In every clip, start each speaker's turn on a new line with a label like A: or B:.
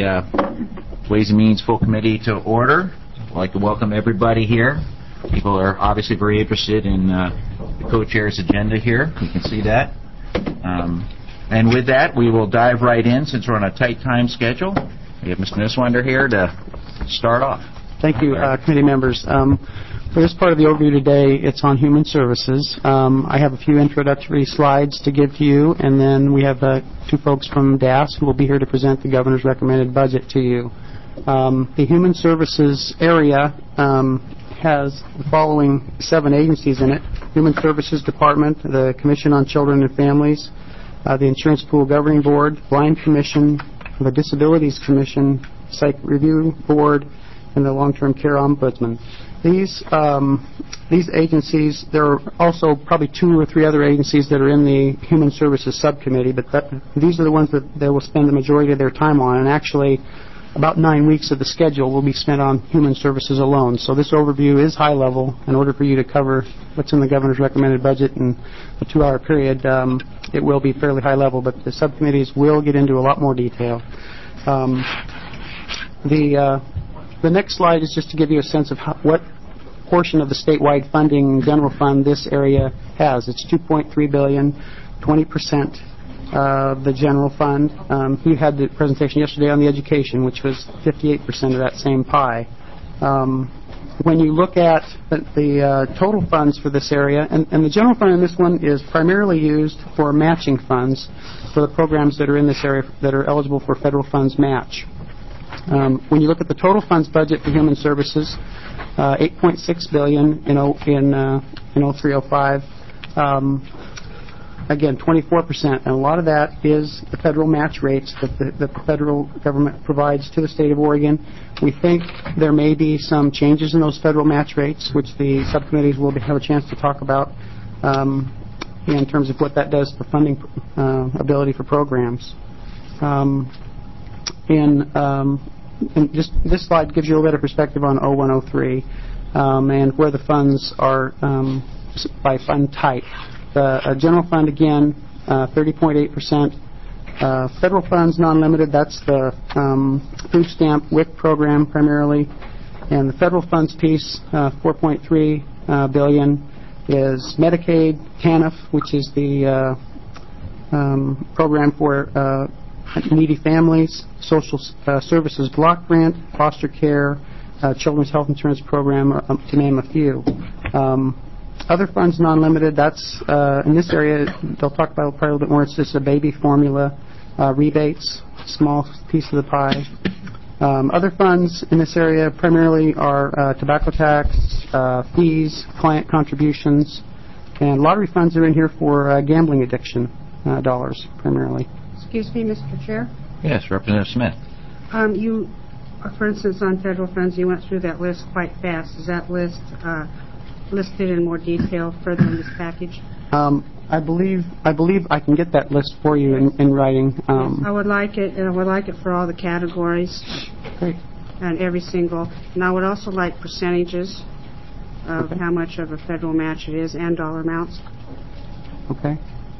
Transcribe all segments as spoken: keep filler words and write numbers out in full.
A: uh, Ways and Means Full Committee to order. I'd like to welcome everybody here. People are obviously very interested in uh, the co-chair's agenda here. You can see that. Um, and with that, we will dive right in since we're on a tight time schedule. We have Mister Niswander here to start off.
B: Thank you, uh, committee members. Um, for this part of the overview today, it's on human services. Um, I have a few introductory slides to give to you, and then we have uh, two folks from D A S who will be here to present the governor's recommended budget to you. Um, the human services area um, has the following seven agencies in it: Human Services Department, the Commission on Children and Families, uh, the Insurance Pool Governing Board, Blind Commission, the Disabilities Commission, Psych Review Board, and the Long-Term Care Ombudsman. These um, these agencies, there are also probably two or three other agencies that are in the Human Services Subcommittee, but that, these are the ones that they will spend the majority of their time on, and actually about nine weeks of the schedule will be spent on human services alone. So this overview is high level. In order for you to cover what's in the governor's recommended budget in a two-hour period, um, it will be fairly high level, but the subcommittees will get into a lot more detail. Um, the uh, the next slide is just to give you a sense of how, what portion of the statewide funding general fund this area has. It's two point three billion dollars, twenty percent of the general fund. Um, you had the presentation yesterday on the education, which was fifty-eight percent of that same pie. Um, when you look at the, the uh, total funds for this area, and, and the general fund in this one is primarily used for matching funds for the programs that are in this area that are eligible for federal funds match. Um, when you look at the total funds budget for human services, uh, eight point six billion dollars in in uh, in oh three oh five. Um, again, twenty-four percent, and a lot of that is the federal match rates that the, that the federal government provides to the state of Oregon. We think there may be some changes in those federal match rates, which the subcommittees will have a chance to talk about um, in terms of what that does for funding uh, ability for programs. Um, in, um, and just this slide gives you a little bit of perspective on oh one oh three um, and where the funds are um, by fund type. The uh, general fund, again, uh, thirty point eight percent. Uh, federal funds, non-limited, that's the um, food stamp W I C program primarily. And the federal funds piece, uh, four point three uh, billion dollars, is Medicaid, TANF, which is the uh, um, program for uh, needy families, social uh, services block grant, foster care, uh, children's health insurance program, uh, to name a few. Um, Other funds, non-limited, that's, uh, in this area, they'll talk about it probably a little bit more. It's just a baby formula, uh, rebates, small piece of the pie. Um, other funds in this area primarily are uh, tobacco tax, uh, fees, client contributions, and lottery funds are in here for uh, gambling addiction uh, dollars primarily.
C: Excuse me, Mister Chair?
A: Yes, Representative Smith.
C: Um, you, uh, for instance, on federal funds, you went through that list quite fast. Is that list uh, listed in more detail further in this package?
B: Um, I believe I believe I can get that list for you in, in writing. Um,
C: I would like it, and I would like it for all the categories.
B: Great.
C: And every single. And I would also like percentages of
B: okay.
C: how much of a federal match it is and dollar amounts.
B: Okay.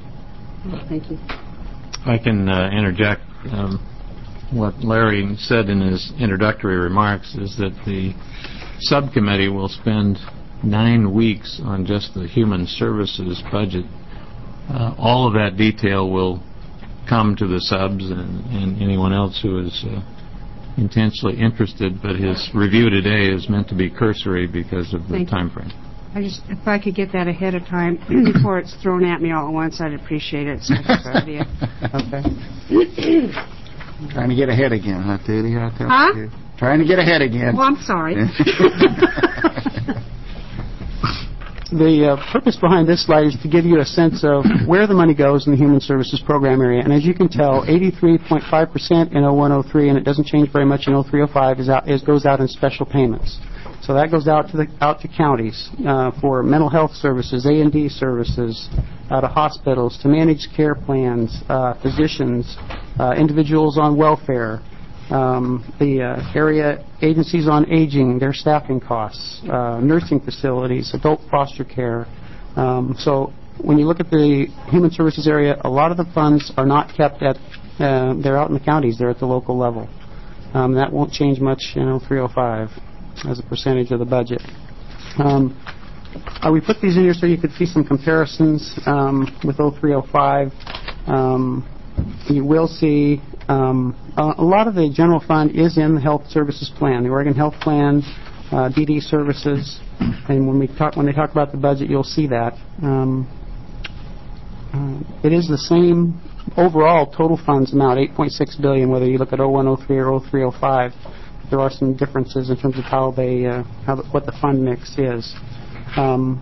C: Thank you.
D: I can uh, interject. Um, what Larry said in his introductory remarks is that the subcommittee will spend nine weeks on just the human services budget. Uh, all of that detail will come to the subs and, and anyone else who is uh, intensely interested, but his review today is meant to be cursory because of the
C: Thank
D: time
C: you.
D: frame.
C: I just, if I could get that ahead of time before it's thrown at me all at once, I'd appreciate it. So that's the idea.
B: Okay.
E: Trying to get ahead again, huh, Tootie?
C: Huh?
E: Trying to get ahead again.
C: Well, I'm sorry.
B: The uh, purpose behind this slide is to give you a sense of where the money goes in the Human Services Program area. And as you can tell, eighty-three point five percent in oh one oh three, and it doesn't change very much in oh three oh five, is out, is goes out in special payments. So that goes out to the out to counties uh, for mental health services, A and D services, uh, to hospitals, to managed care plans, uh, physicians, uh, individuals on welfare, um, the uh, area agencies on aging, their staffing costs, uh, nursing facilities, adult foster care. Um, so when you look at the human services area, a lot of the funds are not kept at, uh, they're out in the counties, they're at the local level. Um, that won't change much in oh three oh five as a percentage of the budget. Um, uh, we put these in here so you could see some comparisons um, with oh three oh five. Um, you will see um, a, a lot of the general fund is in the health services plan, the Oregon Health Plan, uh, D D services, and when we talk when they talk about the budget, you'll see that. Um, uh, it is the same overall total funds amount, eight point six billion dollars, whether you look at oh one oh three or oh three oh five. There are some differences in terms of how they, uh, how the, what the fund mix is. Um,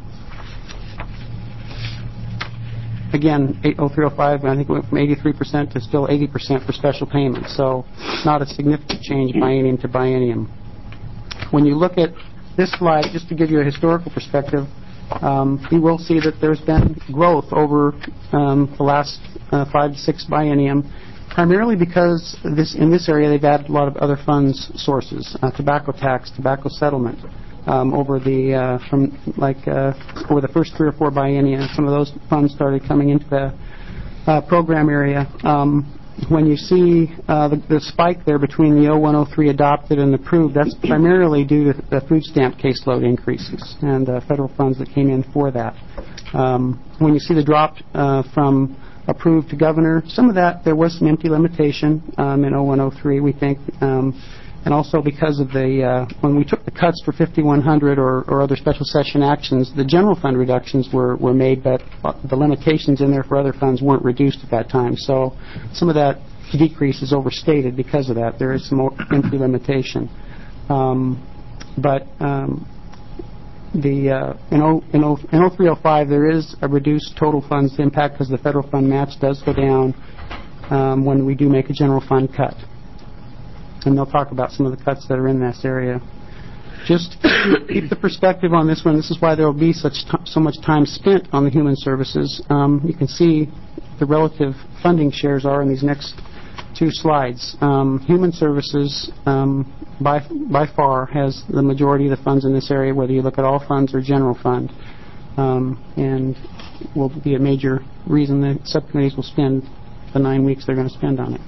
B: again, oh three oh five, I think it went from eighty-three percent to still eighty percent for special payments, so not a significant change biennium to biennium. When you look at this slide, just to give you a historical perspective, um, you will see that there's been growth over um, the last uh, five to six biennium, primarily because this in this area they've added a lot of other funds sources, uh, tobacco tax, tobacco settlement, um, over the uh, from like uh, over the first three or four biennia. Some of those funds started coming into the uh, program area. Um, when you see uh, the, the spike there between the oh one oh three adopted and approved, that's primarily due to the food stamp caseload increases and uh, federal funds that came in for that. Um, when you see the drop uh, from approved to governor, some of that there was some empty limitation um, in oh one oh three, we think, um, and also because of the uh, when we took the cuts for fifty-one hundred or, or other special session actions, the general fund reductions were, were made, but the limitations in there for other funds weren't reduced at that time. So some of that decrease is overstated because of that. There is some empty limitation. Um, but um, the uh, in, o, in, o, in oh three oh five there is a reduced total funds impact because the federal fund match does go down um, when we do make a general fund cut. And they'll talk about some of the cuts that are in this area. Just keep the perspective on this one. This is why there will be such t- so much time spent on the human services. Um, you can see the relative funding shares are in these next two slides. Um, human services, um, by by far, has the majority of the funds in this area, whether you look at all funds or general fund, um, and will be a major reason the subcommittees will spend the nine weeks they're going to spend on it.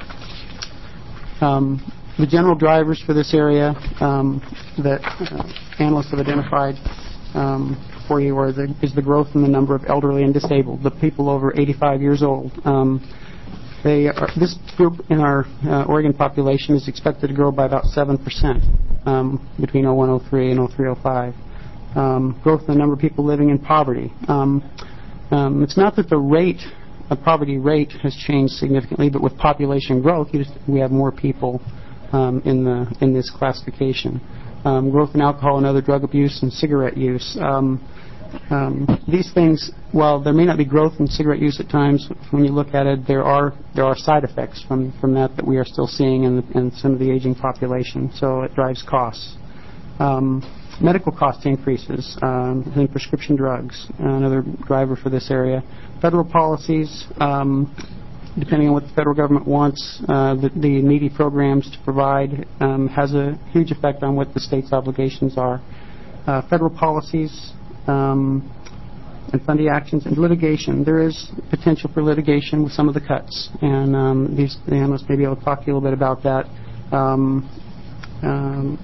B: Um, the general drivers for this area um, that uh, analysts have identified um, for you are the, is the growth in the number of elderly and disabled, the people over eighty-five years old. Um, they are, this group in our uh, Oregon population is expected to grow by about seven percent um, between oh one oh three and oh three oh five. Um, growth in the number of people living in poverty. Um, um, it's not that the rate The poverty rate has changed significantly, but with population growth, you just, we have more people um, in the in this classification. Um, growth in alcohol and other drug abuse and cigarette use. Um, um, these things, while there may not be growth in cigarette use at times, when you look at it, there are there are side effects from, from that that we are still seeing in, the, in some of the aging population. So it drives costs. Um, Medical cost increases um, in prescription drugs, another driver for this area. Federal policies, um, depending on what the federal government wants, uh, the, the needy programs to provide um, has a huge effect on what the state's obligations are. Uh, federal policies um, and funding actions and litigation. There is potential for litigation with some of the cuts, and um, these the analysts may be able to talk to you a little bit about that. Um, um,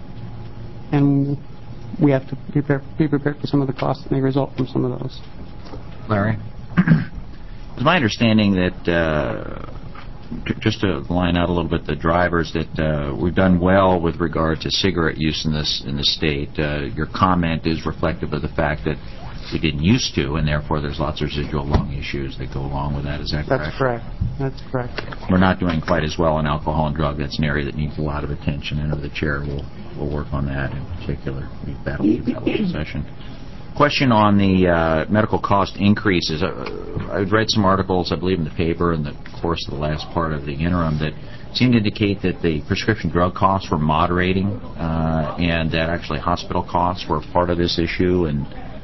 B: and we have to be prepared, be prepared for some of the costs that may result from some of those.
A: Larry? It's my understanding that, uh, t- just to line out a little bit the drivers, that uh, we've done well with regard to cigarette use in this in the state. Uh, your comment is reflective of the fact that we didn't used to, and therefore there's lots of residual lung issues that go along with that. Is that correct?
B: That's correct. That's correct.
A: We're not doing quite as well in alcohol and drug. That's an area that needs a lot of attention. I know the chair will, will work on that in particular. We've battled through that whole session. Question on the uh, medical cost increases. Uh, I've read some articles, I believe, in the paper in the course of the last part of the interim that seem to indicate that the prescription drug costs were moderating uh, and that actually hospital costs were part of this issue, and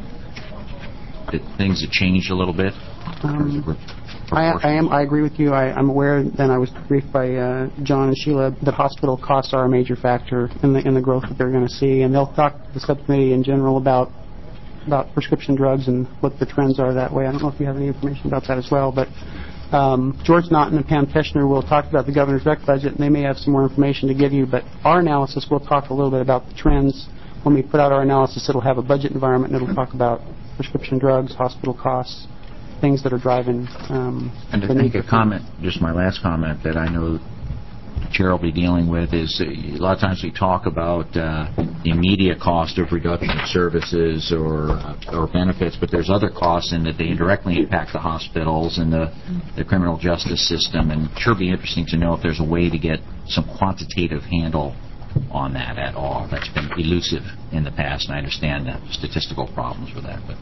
A: that things have changed a little bit?
B: Um, I, I am. I agree with you. I, I'm aware, and I was briefed by uh, John and Sheila, that hospital costs are a major factor in the in the growth that they're going to see, and they'll talk to the subcommittee in general about about prescription drugs and what the trends are that way. I don't know if you have any information about that as well, but Um, George Naughton and Pam Teschner will talk about the governor's rec budget, and they may have some more information to give you. But our analysis, we'll talk a little bit about the trends. When we put out our analysis, it'll have a budget environment, and it'll talk about prescription drugs, hospital costs, things that are driving um,
A: And
B: the
A: to
B: need
A: make a
B: for-
A: comment, just my last comment that I know the chair will be dealing with is uh, a lot of times we talk about uh, the immediate cost of reduction of services or uh, or benefits, but there's other costs in that they indirectly impact the hospitals and the, the criminal justice system, and it sure be interesting to know if there's a way to get some quantitative handle on that at all. That's been elusive in the past, and I understand the statistical problems with that. But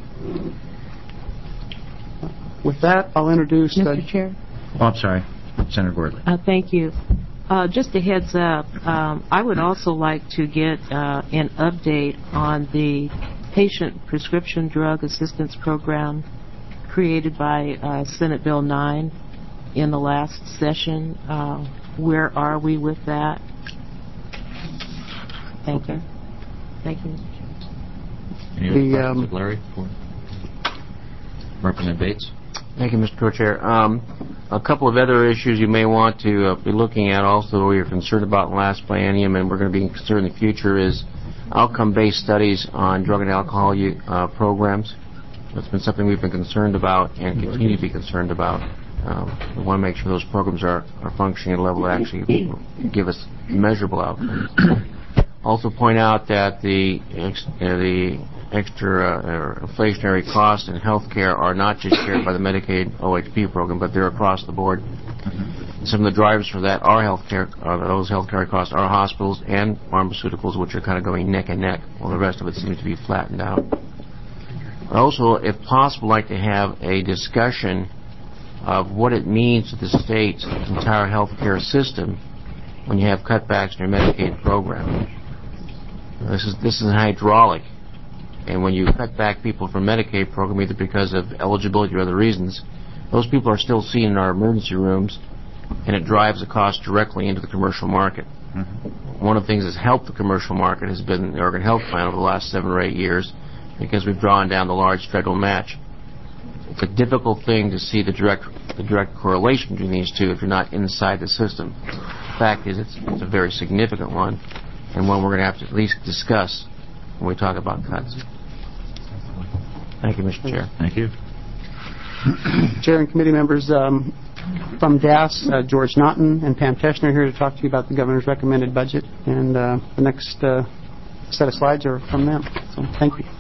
B: With that, I'll introduce... uh,
F: Mister Chair?
A: oh, I'm sorry, Senator Gordley.
F: Uh, thank you. Uh, just a heads up, um, I would also like to get uh, an update on the Patient Prescription Drug Assistance Program created by uh, Senate Bill nine in the last session. Uh, where are we with that? Thank you. Thank you, Mister Chair.
A: Any other
B: The,
A: questions
B: um,
A: of Larry? For Representative Bates?
G: Thank you, Mister Co-Chair. Um, a couple of other issues you may want to uh, be looking at also we were concerned about in the last biennium and we're going to be concerned in the future is outcome-based studies on drug and alcohol u- uh, programs. That's been something we've been concerned about and continue to be concerned about. Um, we want to make sure those programs are, are functioning at a level that actually give us measurable outcomes. Also point out that the ex- uh, the extra uh, or inflationary costs in health care are not just shared by the Medicaid O H P program, but they're across the board. Mm-hmm. Some of the drivers for that are health care, uh, those health care costs are hospitals and pharmaceuticals, which are kind of going neck and neck, while the rest of it seems to be flattened out. I'd also, if possible, like to have a discussion of what it means to the state's entire health care system when you have cutbacks in your Medicaid program. This is this is a hydraulic, and when you cut back people from Medicaid program either because of eligibility or other reasons, those people are still seen in our emergency rooms, and it drives the cost directly into the commercial market. Mm-hmm. One of the things that's helped the commercial market has been the Oregon Health Plan over the last seven or eight years, because we've drawn down the large federal match. It's a difficult thing to see the direct the direct correlation between these two if you're not inside the system. The fact is, it's, it's a very significant one, and one we're going to have to at least discuss when we talk about cuts. Thank you, Mister Chair.
A: Thank you.
B: Chair and committee members, um, from D A S, uh, George Naughton and Pam Teschner are here to talk to you about the governor's recommended budget, and uh, the next uh, set of slides are from them. So, thank you.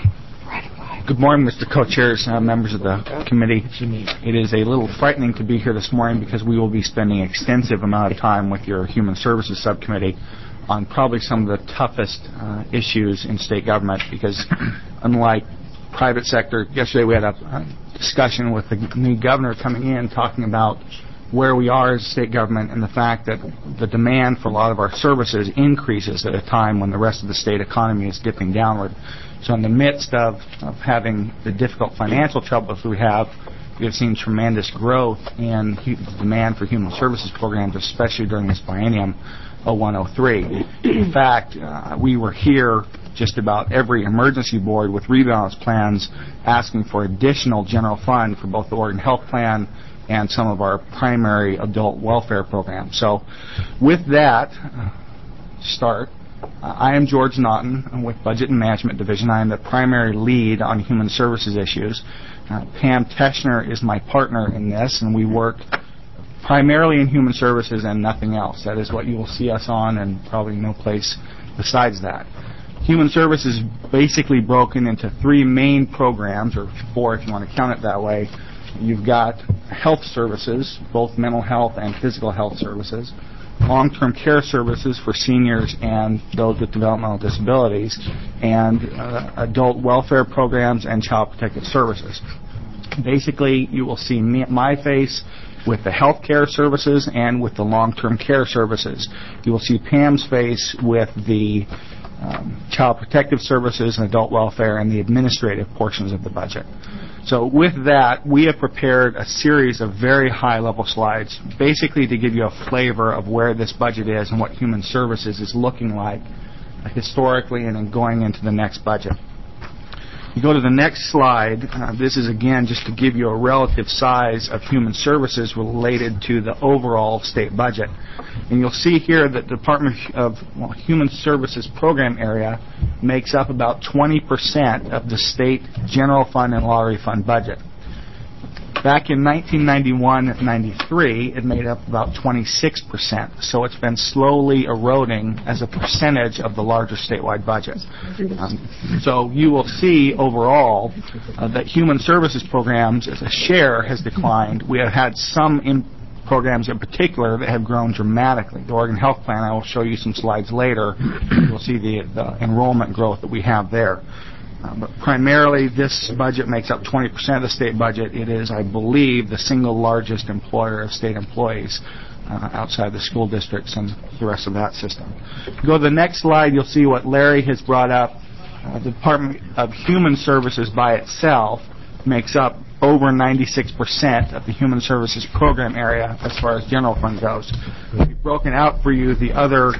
H: Good morning, Mister Co-Chairs, uh, members of the committee. It is a little frightening to be here this morning because we will be spending an extensive amount of time with your Human Services Subcommittee on probably some of the toughest uh, issues in state government, because unlike private sector, yesterday we had a, a discussion with the new governor coming in talking about where we are as a state government and the fact that the demand for a lot of our services increases at a time when the rest of the state economy is dipping downward. So in the midst of, of having the difficult financial troubles we have, we have seen tremendous growth in hu- demand for human services programs, especially during this biennium oh one oh three. In fact, uh, we were here just about every emergency board with rebalance plans asking for additional general fund for both the Oregon Health Plan and some of our primary adult welfare programs. So with that, uh, start. Uh, I am George Naughton. I'm with Budget and Management Division. I am the primary lead on human services issues. Uh, Pam Teschner is my partner in this, and we work primarily in human services and nothing else. That is what you will see us on, and probably no place besides that. Human services is basically broken into three main programs, or four if you want to count it that way. You've got health services, both mental health and physical health services, long-term care services for seniors and those with developmental disabilities, and uh, adult welfare programs and child protective services. Basically, you will see me, my face with the health care services and with the long-term care services. You will see Pam's face with the um, child protective services and adult welfare and the administrative portions of the budget. So with that, we have prepared a series of very high-level slides, basically to give you a flavor of where this budget is and what human services is looking like uh, historically and then going into the next budget. You go to the next slide. Uh, this is, again, just to give you a relative size of human services related to the overall state budget. And you'll see here that the Department of well, Human Services program area makes up about twenty percent of the state general fund and lottery fund budget. Back in nineteen ninety-one ninety-three, it made up about twenty-six percent. So it's been slowly eroding as a percentage of the larger statewide budget. Um, so you will see overall uh, that human services programs as a share has declined. We have had some in programs in particular that have grown dramatically. The Oregon Health Plan, I will show you some slides later. You'll see the, the enrollment growth that we have there. Uh, but primarily, this budget makes up twenty percent of the state budget. It is, I believe, the single largest employer of state employees uh, outside the school districts and the rest of that system. If you go to the next slide, you'll see what Larry has brought up. Uh, the Department of Human Services by itself makes up over ninety-six percent of the Human Services program area as far as general fund goes. We've broken out for you the other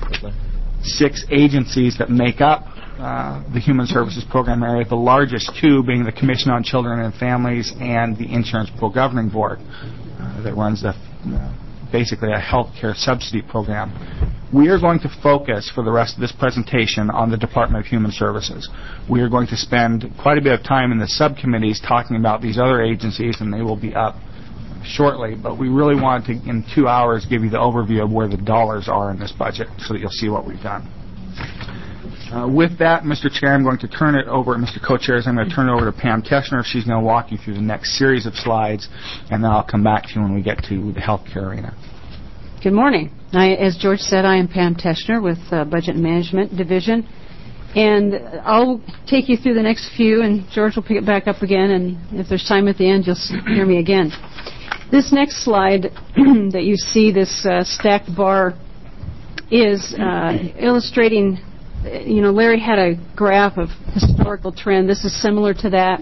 H: six agencies that make up Uh, the Human Services Program area, the largest two being the Commission on Children and Families and the Insurance Pro-Governing Board uh, that runs the, uh, basically a health care subsidy program. We are going to focus for the rest of this presentation on the Department of Human Services. We are going to spend quite a bit of time in the subcommittees talking about these other agencies, and they will be up shortly, but we really wanted to, in two hours, give you the overview of where the dollars are in this budget so that you'll see what we've done. Uh, with that, Mister Chair, I'm going to turn it over, Mister Co-Chairs, I'm going to turn it over to Pam Teschner. She's going to walk you through the next series of slides, and then I'll come back to you when we get to the healthcare arena.
I: Good morning. I, as George said, I am Pam Teschner with uh, Budget and Management Division, and I'll take you through the next few, and George will pick it back up again, and if there's time at the end, you'll hear me again. This next slide that you see, this uh, stacked bar, is uh, illustrating. You know, Larry had a graph of historical trend. This is similar to that.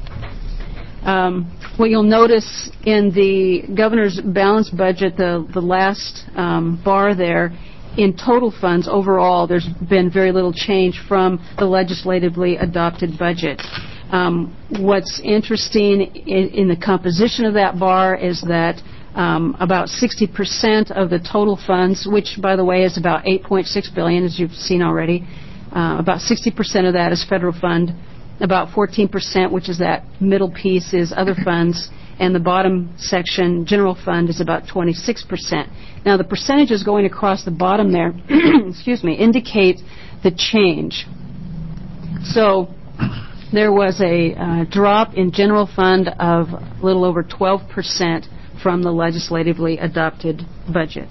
I: Um, what you'll notice in the governor's balanced budget, the, the last um, bar there, in total funds overall, there's been very little change from the legislatively adopted budget. Um, what's interesting in, in the composition of that bar is that Um, about sixty percent of the total funds, which, by the way, is about eight point six billion dollars, as you've seen already, uh, about sixty percent of that is federal fund. About fourteen percent, which is that middle piece, is other funds, and the bottom section, general fund, is about twenty-six percent. Now, the percentages going across the bottom there, excuse me, indicate the change. So there was a uh, drop in general fund of a little over twelve percent from the legislatively adopted budget.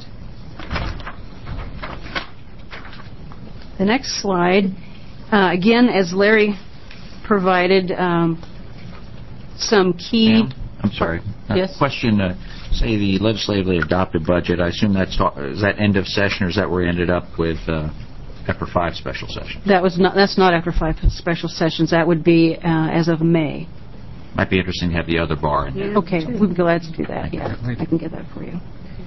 I: The next slide, uh, again, as Larry provided um, some key...
A: Ma'am, I'm sorry. Uh,
I: Yes?
A: Question, uh, say the legislatively adopted budget, I assume that's ta- is that end of session, or is that where we ended up with uh, after five special sessions?
I: That was not, that's not after five special sessions. That would be uh, as of May.
A: Might be interesting to have the other bar in there.
I: Okay, we'd be glad to do that, yeah. I can get that for you.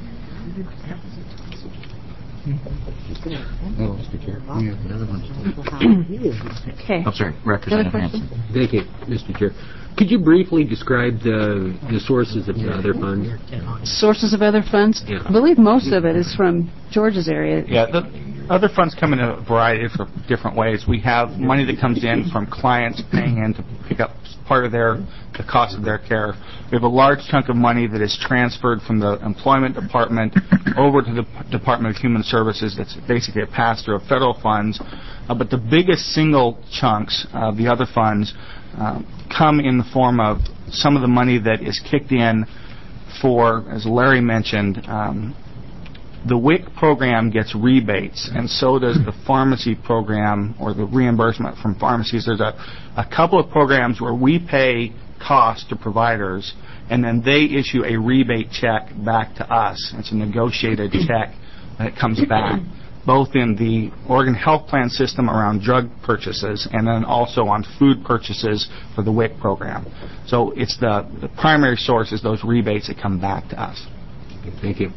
I: Okay.
A: I'm sorry, Representative
I: question?
A: Hanson.
J: Thank you, Mister Chair. Could you briefly describe the, the sources of the other funds?
I: Sources of other funds?
J: Yeah.
I: I believe most of it is from George's area.
H: Yeah, the other funds come in a variety of different ways. We have money that comes in from clients paying in to pick up part of their the cost of their care. We have a large chunk of money that is transferred from the Employment Department over to the P- Department of Human Services. That's basically a pass-through of federal funds. Uh, but the biggest single chunks of the other funds uh, come in the form of some of the money that is kicked in for, as Larry mentioned, um, the W I C program gets rebates, and so does the pharmacy program, or the reimbursement from pharmacies. There's a, a couple of programs where we pay costs to providers, and then they issue a rebate check back to us. It's a negotiated check that comes back, both in the Oregon Health Plan system around drug purchases, and then also on food purchases for the W I C program. So it's the, the primary source is those rebates that come back to us.
J: Okay, thank you.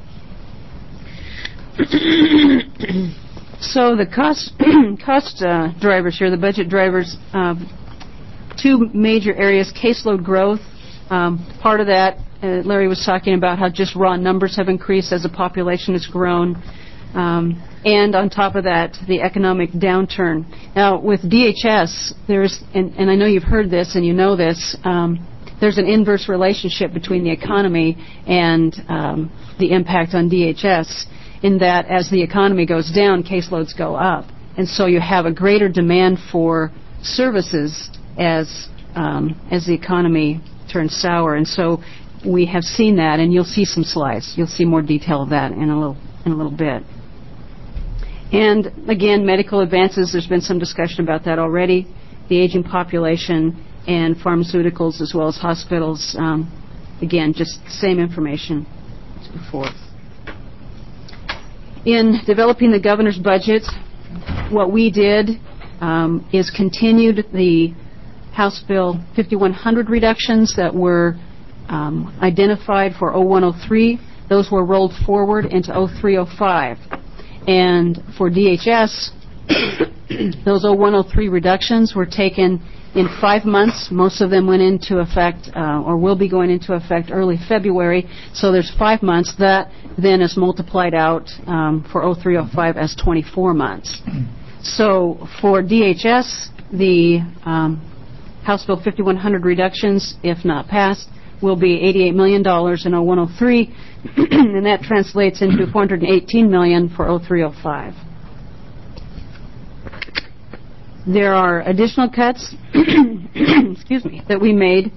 I: So the cost cost uh, drivers here, the budget drivers, uh, two major areas, caseload growth. Um, part of that, uh, Larry was talking about how just raw numbers have increased as the population has grown. Um, and on top of that, the economic downturn. Now, with D H S, there's, and, and I know you've heard this and you know this, um, there's an inverse relationship between the economy and um, the impact on D H S, in that as the economy goes down, caseloads go up. And so you have a greater demand for services as um, as the economy turns sour. And so we have seen that, and you'll see some slides. You'll see more detail of that in a little in a little bit. And again, medical advances, there's been some discussion about that already. The aging population and pharmaceuticals as well as hospitals. Um, again, just the same information as before. In developing the governor's budget, what we did um, is continued the House Bill fifty-one hundred reductions that were um, identified for oh one oh three. Those were rolled forward into oh three oh five. And for D H S, those oh one oh three reductions were taken in five months. Most of them went into effect uh, or will be going into effect early February. So there's five months. That then is multiplied out um, for oh three oh five as twenty-four months. So for D H S, the um, House Bill fifty-one hundred reductions, if not passed, will be eighty-eight million dollars in oh one oh three, and that translates into four hundred eighteen million dollars for oh three oh five. There are additional cuts excuse me, that we made,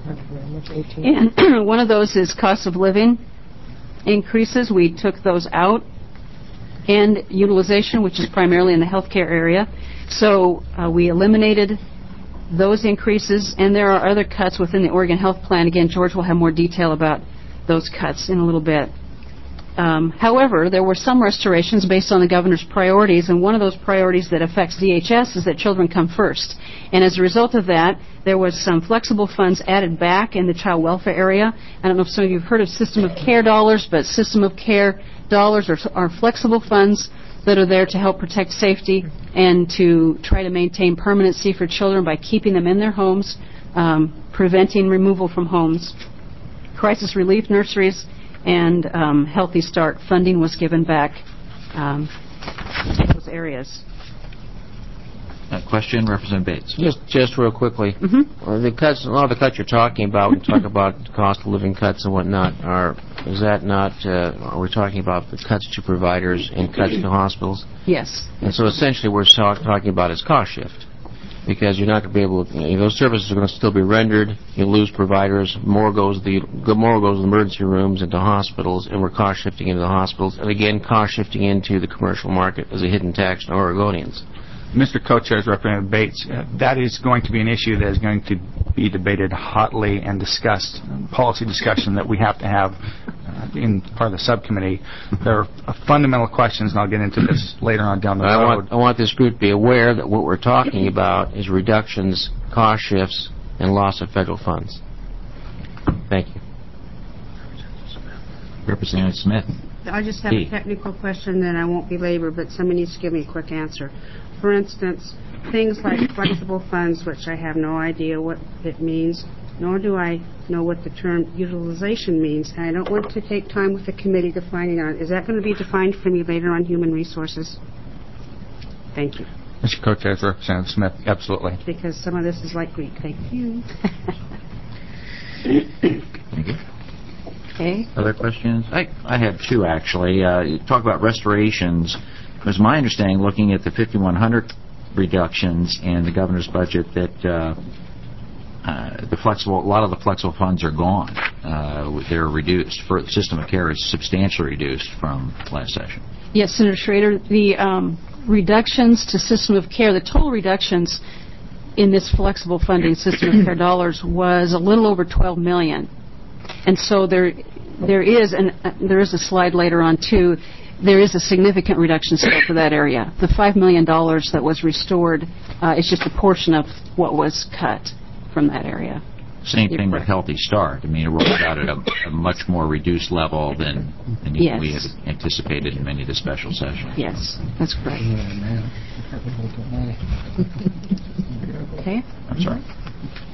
I: and one of those is cost of living increases. We took those out, and utilization, which is primarily in the healthcare area. So uh, we eliminated those increases, and there are other cuts within the Oregon Health Plan. Again, George will have more detail about those cuts in a little bit. Um, however, there were some restorations based on the governor's priorities, and one of those priorities that affects D H S is that children come first. And as a result of that, there was some flexible funds added back in the child welfare area. I don't know if some of you have heard of system of care dollars, but system of care dollars are, are flexible funds that are there to help protect safety and to try to maintain permanency for children by keeping them in their homes, um, preventing removal from homes. Crisis relief nurseries and um, Healthy Start funding was given back um, to those areas.
A: Uh, question, Representative Bates.
G: Just, just real quickly,
I: Mm-hmm.
G: the cuts, a lot of the cuts you're talking about, we talk about cost of living cuts and whatnot. Are is that not? Uh, are we talking about the cuts to providers and cuts to hospitals?
I: Yes.
G: And so essentially, we're talk, talking about is cost shift, because you're not going to be able to. You know, those services are going to still be rendered. You lose providers. More goes the more goes the emergency rooms into hospitals, and we're cost shifting into the hospitals, and again, cost shifting into the commercial market as a hidden tax to Oregonians.
H: Mister Co-Chairs, Representative Bates, uh, that is going to be an issue that is going to be debated hotly and discussed, policy discussion that we have to have uh, in part of the subcommittee. There are uh, fundamental questions, and I'll get into this later on down the
G: I
H: road.
G: want, I want this group to be aware that what we're talking about is reductions, cost shifts, and loss of federal funds. Thank you.
A: Representative Smith.
C: I just have
A: Hey.
C: a technical question, and I won't belabor, but somebody needs to give me a quick answer. For instance, things like flexible funds, which I have no idea what it means, nor do I know what the term utilization means, and I don't want to take time with the committee defining on it. Is that going to be defined for me later on Human Resources? Thank you.
H: Mister Co-Chairs, Representative Smith, absolutely.
C: Because some of this is like Greek. Thank you.
A: Thank you.
I: Okay.
A: Other questions? I, I have two, actually. Uh, you talk about restorations. It was my understanding, looking at the fifty-one hundred reductions and the governor's budget, that uh, uh, the flexible, a lot of the flexible funds are gone. Uh, they're reduced. For the system of care is substantially reduced from last session.
I: Yes, Senator Schrader, the um, reductions to system of care, the total reductions in this flexible funding system of care dollars was a little over twelve million dollars. And so there, there is, and uh, there is a slide later on too. There is a significant reduction still for that area. The five million dollars that was restored uh, is just a portion of what was cut from that area.
A: Same
I: You're
A: thing
I: correct.
A: with Healthy Start. I mean, it rolled out at a, a much more reduced level than, than
I: Yes.
A: we had anticipated in many of the special sessions.
I: Yes, that's correct. Okay.
A: I'm sorry.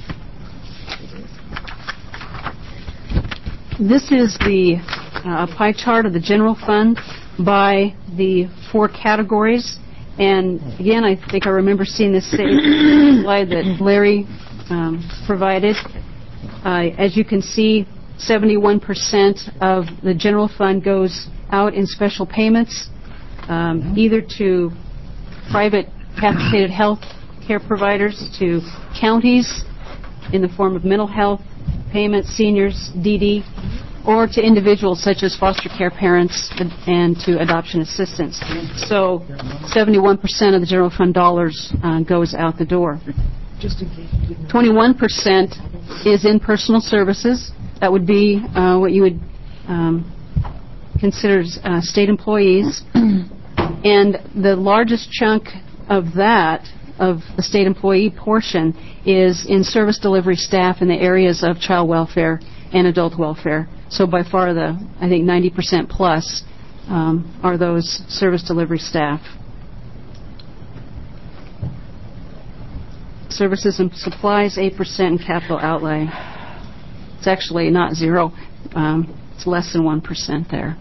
I: This is the uh, pie chart of the general fund by the four categories. And again, I think I remember seeing this same slide that Larry um, provided. Uh, as you can see, seventy-one percent of the general fund goes out in special payments, um, either to private capitated health care providers, to counties in the form of mental health payments, seniors, D D, or to individuals such as foster care parents and to adoption assistants. So seventy-one percent of the general fund dollars uh, goes out the door. twenty-one percent is in personal services. That would be uh, what you would um, consider uh, state employees. And the largest chunk of that, of the state employee portion, is in service delivery staff in the areas of child welfare and adult welfare. So by far the, I think ninety percent plus um, are those service delivery staff. Services and supplies, eight percent in capital outlay. It's actually not zero. Um, it's less than one percent there.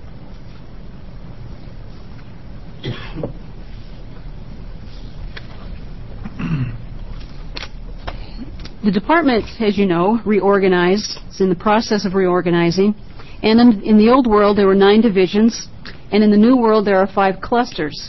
I: The department, as you know, reorganized. It's in the process of reorganizing. And in, in the old world, there were nine divisions. And in the new world, there are five clusters.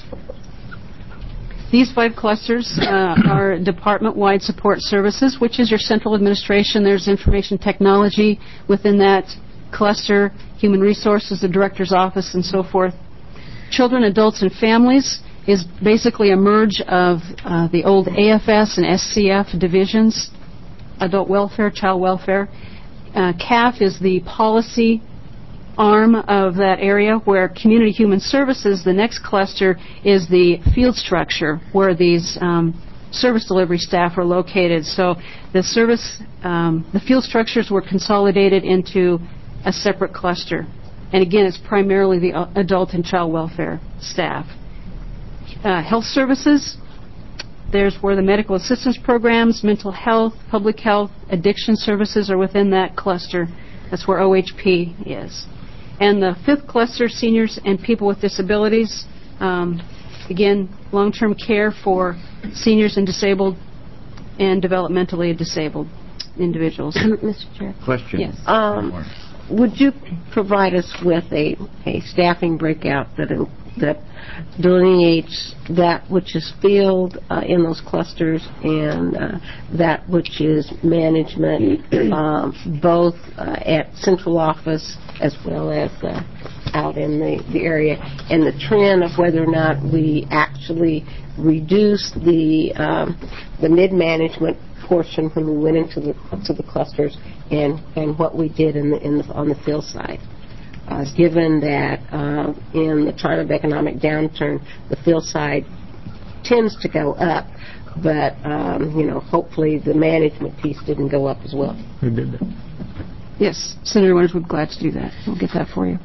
I: These five clusters uh, are department-wide support services, which is your central administration. There's information technology within that cluster, human resources, the director's office, and so forth. Children, adults, and families is basically a merge of uh, the old A F S and S C F divisions, adult welfare, child welfare. Uh, C A F is the policy arm of that area, where community human services, the next cluster, is the field structure where these um, service delivery staff are located. So the service, um, the field structures were consolidated into a separate cluster. And again, it's primarily the adult and child welfare staff. Uh, health services, there's where the medical assistance programs, mental health, public health, addiction services are within that cluster. That's where O H P is. And the fifth cluster, seniors and people with disabilities, um, again, long-term care for seniors and disabled and developmentally disabled individuals.
K: Mister Chair.
G: Question.
I: Yes.
K: Um, would you provide us with a, a staffing breakout that that delineates that which is field uh, in those clusters and uh, that which is management, um, both uh, at central office as well as uh, out in the, the area, and the trend of whether or not we actually reduce the um, the mid-management portion when we went into the to the clusters, and and what we did in the, in the on the field side. Uh, given that uh, in the time of economic downturn, the field side tends to go up, but um, you know, hopefully the management piece didn't go up as well.
J: Who did that?
I: Yes, Senator Winters would be glad to do that. We'll get that for you.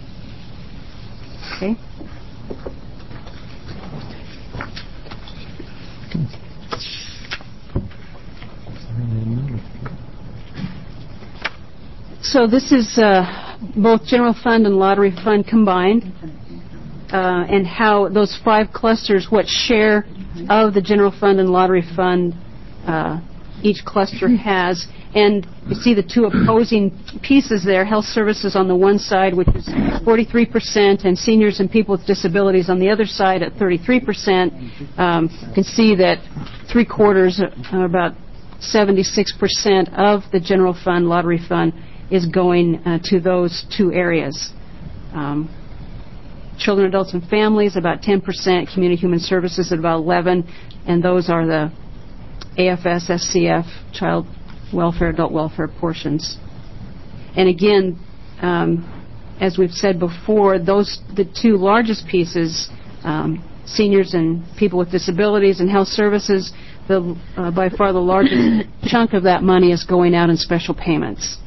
I: Okay. So this is uh, both general fund and lottery fund combined, uh, and how those five clusters, what share of the general fund and lottery fund uh, each cluster has. And you see the two opposing pieces there, health services on the one side, which is forty-three percent, and seniors and people with disabilities on the other side at thirty-three percent. Um, you can see that three quarters, uh, about seventy-six percent of the general fund, lottery fund, is going uh, to those two areas. Um, children, adults, and families, about ten percent. Community human services at about eleven percent. And those are the A F S, S C F, child welfare, adult welfare portions. And again, um, as we've said before, those the two largest pieces, um, seniors and people with disabilities and health services, the, uh, by far the largest chunk of that money is going out in special payments.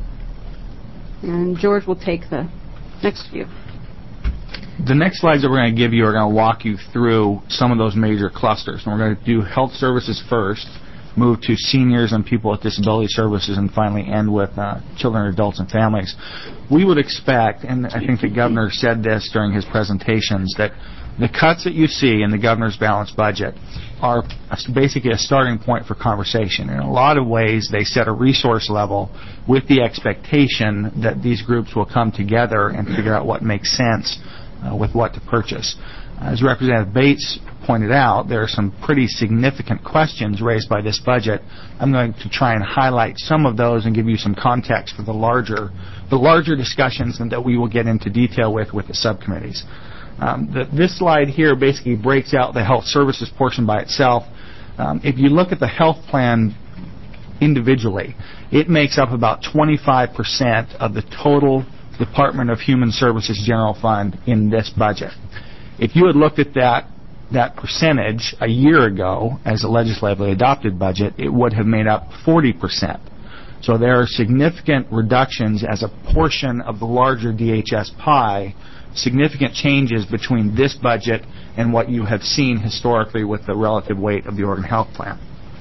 I: And George will take the next few.
H: The next slides that we're going to give you are going to walk you through some of those major clusters. And we're going to do health services first, move to seniors and people with disability services, and finally end with uh, children, adults, and families. We would expect, and I think the governor said this during his presentations, that the cuts that you see in the governor's balanced budget are basically a starting point for conversation. In a lot of ways, they set a resource level with the expectation that these groups will come together and figure out what makes sense uh, with what to purchase. As Representative Bates pointed out, there are some pretty significant questions raised by this budget. I'm going to try and highlight some of those and give you some context for the larger, the larger discussions and that we will get into detail with with the subcommittees. Um, the, this slide here basically breaks out the health services portion by itself. Um, if you look at the health plan individually, it makes up about twenty-five percent of the total Department of Human Services General Fund in this budget. If you had looked at that that percentage a year ago as a legislatively adopted budget, it would have made up forty percent. So there are significant reductions as a portion of the larger D H S pie, significant changes between this budget and what you have seen historically with the relative weight of the Oregon Health Plan.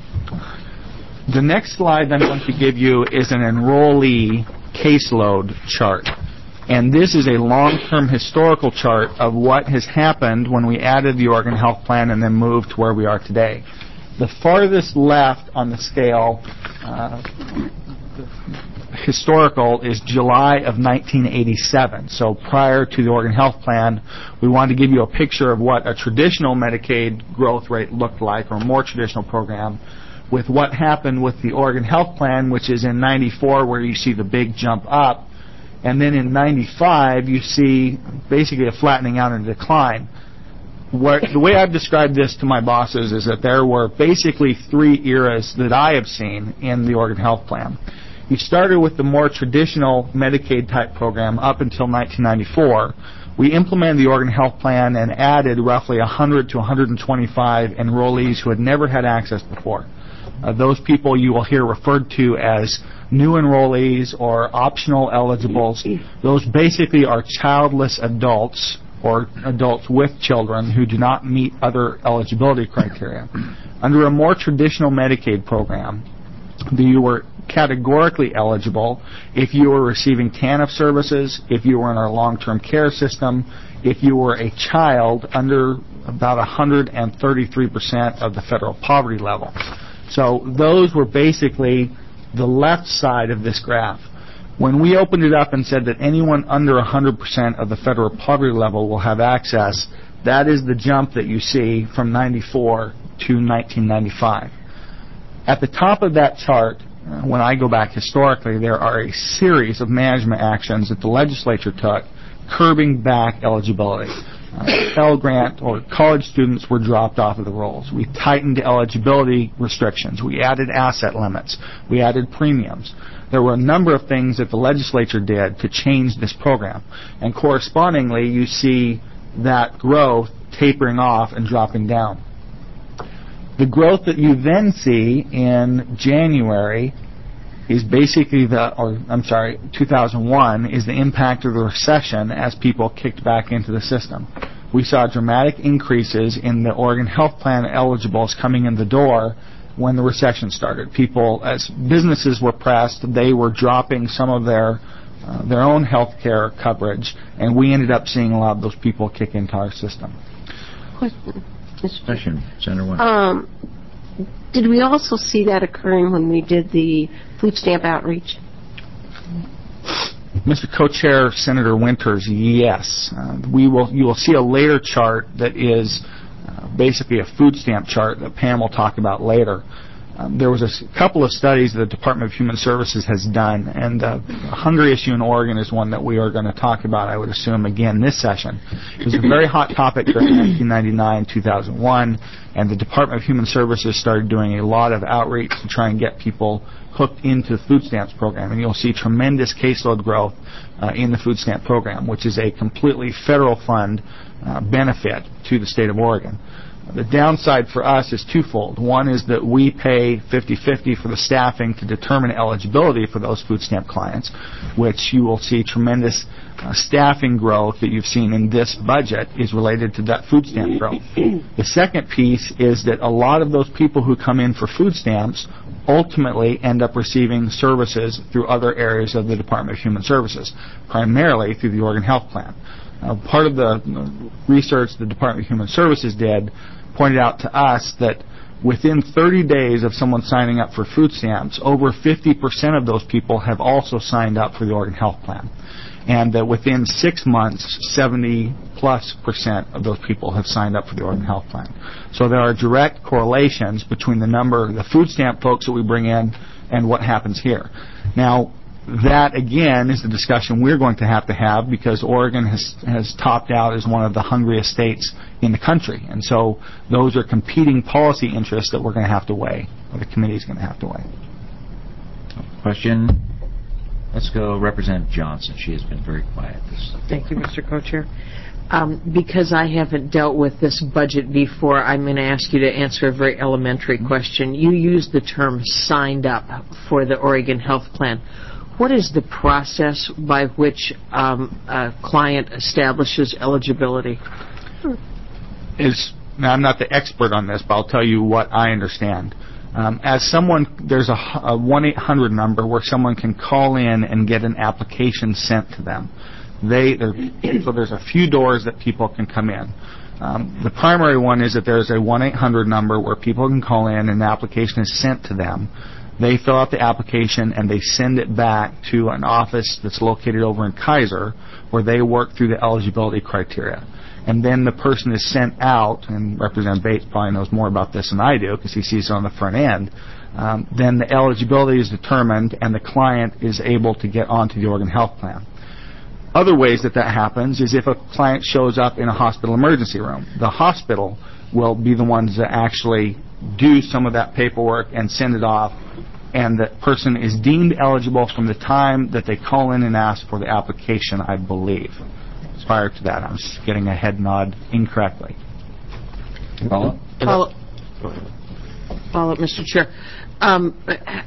H: The next slide I'm going to give you is an enrollee caseload chart. And this is a long-term historical chart of what has happened when we added the Oregon Health Plan and then moved to where we are today. The farthest left on the scale, uh, historical, is July of nineteen eighty-seven. So prior to the Oregon Health Plan, we wanted to give you a picture of what a traditional Medicaid growth rate looked like, or a more traditional program, with what happened with the Oregon Health Plan, which is in ninety-four, where you see the big jump up. And then in ninety-five, you see basically a flattening out and a decline. What, the way I've described this to my bosses is that there were basically three eras that I have seen in the Oregon Health Plan. You started with the more traditional Medicaid-type program up until nineteen ninety-four. We implemented the Oregon Health Plan and added roughly one hundred to one hundred twenty-five enrollees who had never had access before. Uh, those people you will hear referred to as new enrollees or optional eligibles. Those basically are childless adults or adults with children who do not meet other eligibility criteria. Under a more traditional Medicaid program, you were categorically eligible if you were receiving T A N F services, if you were in our long-term care system, if you were a child under about one hundred thirty-three percent of the federal poverty level. So those were basically the left side of this graph. When we opened it up and said that anyone under one hundred percent of the federal poverty level will have access, that is the jump that you see from ninety-four to nineteen ninety-five. At the top of that chart, uh, when I go back historically, there are a series of management actions that the legislature took curbing back eligibility. Uh, Pell Grant or college students were dropped off of the rolls. We tightened eligibility restrictions. We added asset limits. We added premiums. There were a number of things that the legislature did to change this program. And correspondingly, you see that growth tapering off and dropping down. The growth that you then see in January is basically the, or I'm sorry, two thousand one, is the impact of the recession as people kicked back into the system. We saw dramatic increases in the Oregon Health Plan eligibles coming in the door when the recession started. People, as businesses were pressed, they were dropping some of their uh, their own health care coverage, and we ended up seeing a lot of those people kick into our system.
K: Question.
A: Question, Senator Wynn.
K: Um, did we also see that occurring when we did the food stamp outreach?
H: Mister Co-Chair, Senator Winters, yes. Uh, we will. You will see a later chart that is uh, basically a food stamp chart that Pam will talk about later. Um, there was a s- couple of studies that the Department of Human Services has done, and uh, the hunger issue in Oregon is one that we are going to talk about, I would assume, again this session. It was a very hot topic during nineteen ninety-nine, two thousand one, and the Department of Human Services started doing a lot of outreach to try and get people hooked into the food stamps program. And you'll see tremendous caseload growth uh, in the food stamp program, which is a completely federal fund uh, benefit to the state of Oregon. The downside for us is twofold. One is that we pay fifty-fifty for the staffing to determine eligibility for those food stamp clients, which you will see tremendous uh, staffing growth that you've seen in this budget is related to that food stamp growth. The second piece is that a lot of those people who come in for food stamps ultimately end up receiving services through other areas of the Department of Human Services, primarily through the Oregon Health Plan. Uh, part of the research the Department of Human Services did pointed out to us that within thirty days of someone signing up for food stamps, over fifty percent of those people have also signed up for the Oregon Health Plan. And that within six months, seventy plus percent of those people have signed up for the Oregon Health Plan. So there are direct correlations between the number, the food stamp folks that we bring in and what happens here. Now, that, again, is the discussion we're going to have to have because Oregon has, has topped out as one of the hungriest states in the country. And so those are competing policy interests that we're going to have to weigh, or the committee is going to have to weigh.
A: Question? Let's go Representative Johnson. She has been very quiet. This
L: Thank you, Mister Co-Chair. Um, because I haven't dealt with this budget before, I'm going to ask you to answer a very elementary question. You used the term signed up for the Oregon Health Plan. What is the process by which um, a client establishes eligibility?
H: Is, now, I'm not the expert on this, but I'll tell you what I understand. Um, as someone, there's a one eight hundred number where someone can call in and get an application sent to them. They, so there's a few doors that people can come in. Um, the primary one is that there's a one eight hundred number where people can call in and an application is sent to them. They fill out the application and they send it back to an office that's located over in Kaiser where they work through the eligibility criteria. And then the person is sent out, and Representative Bates probably knows more about this than I do because he sees it on the front end. Um, then the eligibility is determined and the client is able to get onto the Oregon Health Plan. Other ways that that happens is if a client shows up in a hospital emergency room. The hospital will be the ones that actually do some of that paperwork and send it off, and the person is deemed eligible from the time that they call in and ask for the application, I believe. Prior to that, I'm just getting a head nod incorrectly.
A: Follow?
L: Follow, follow up, Mister Chair. Um,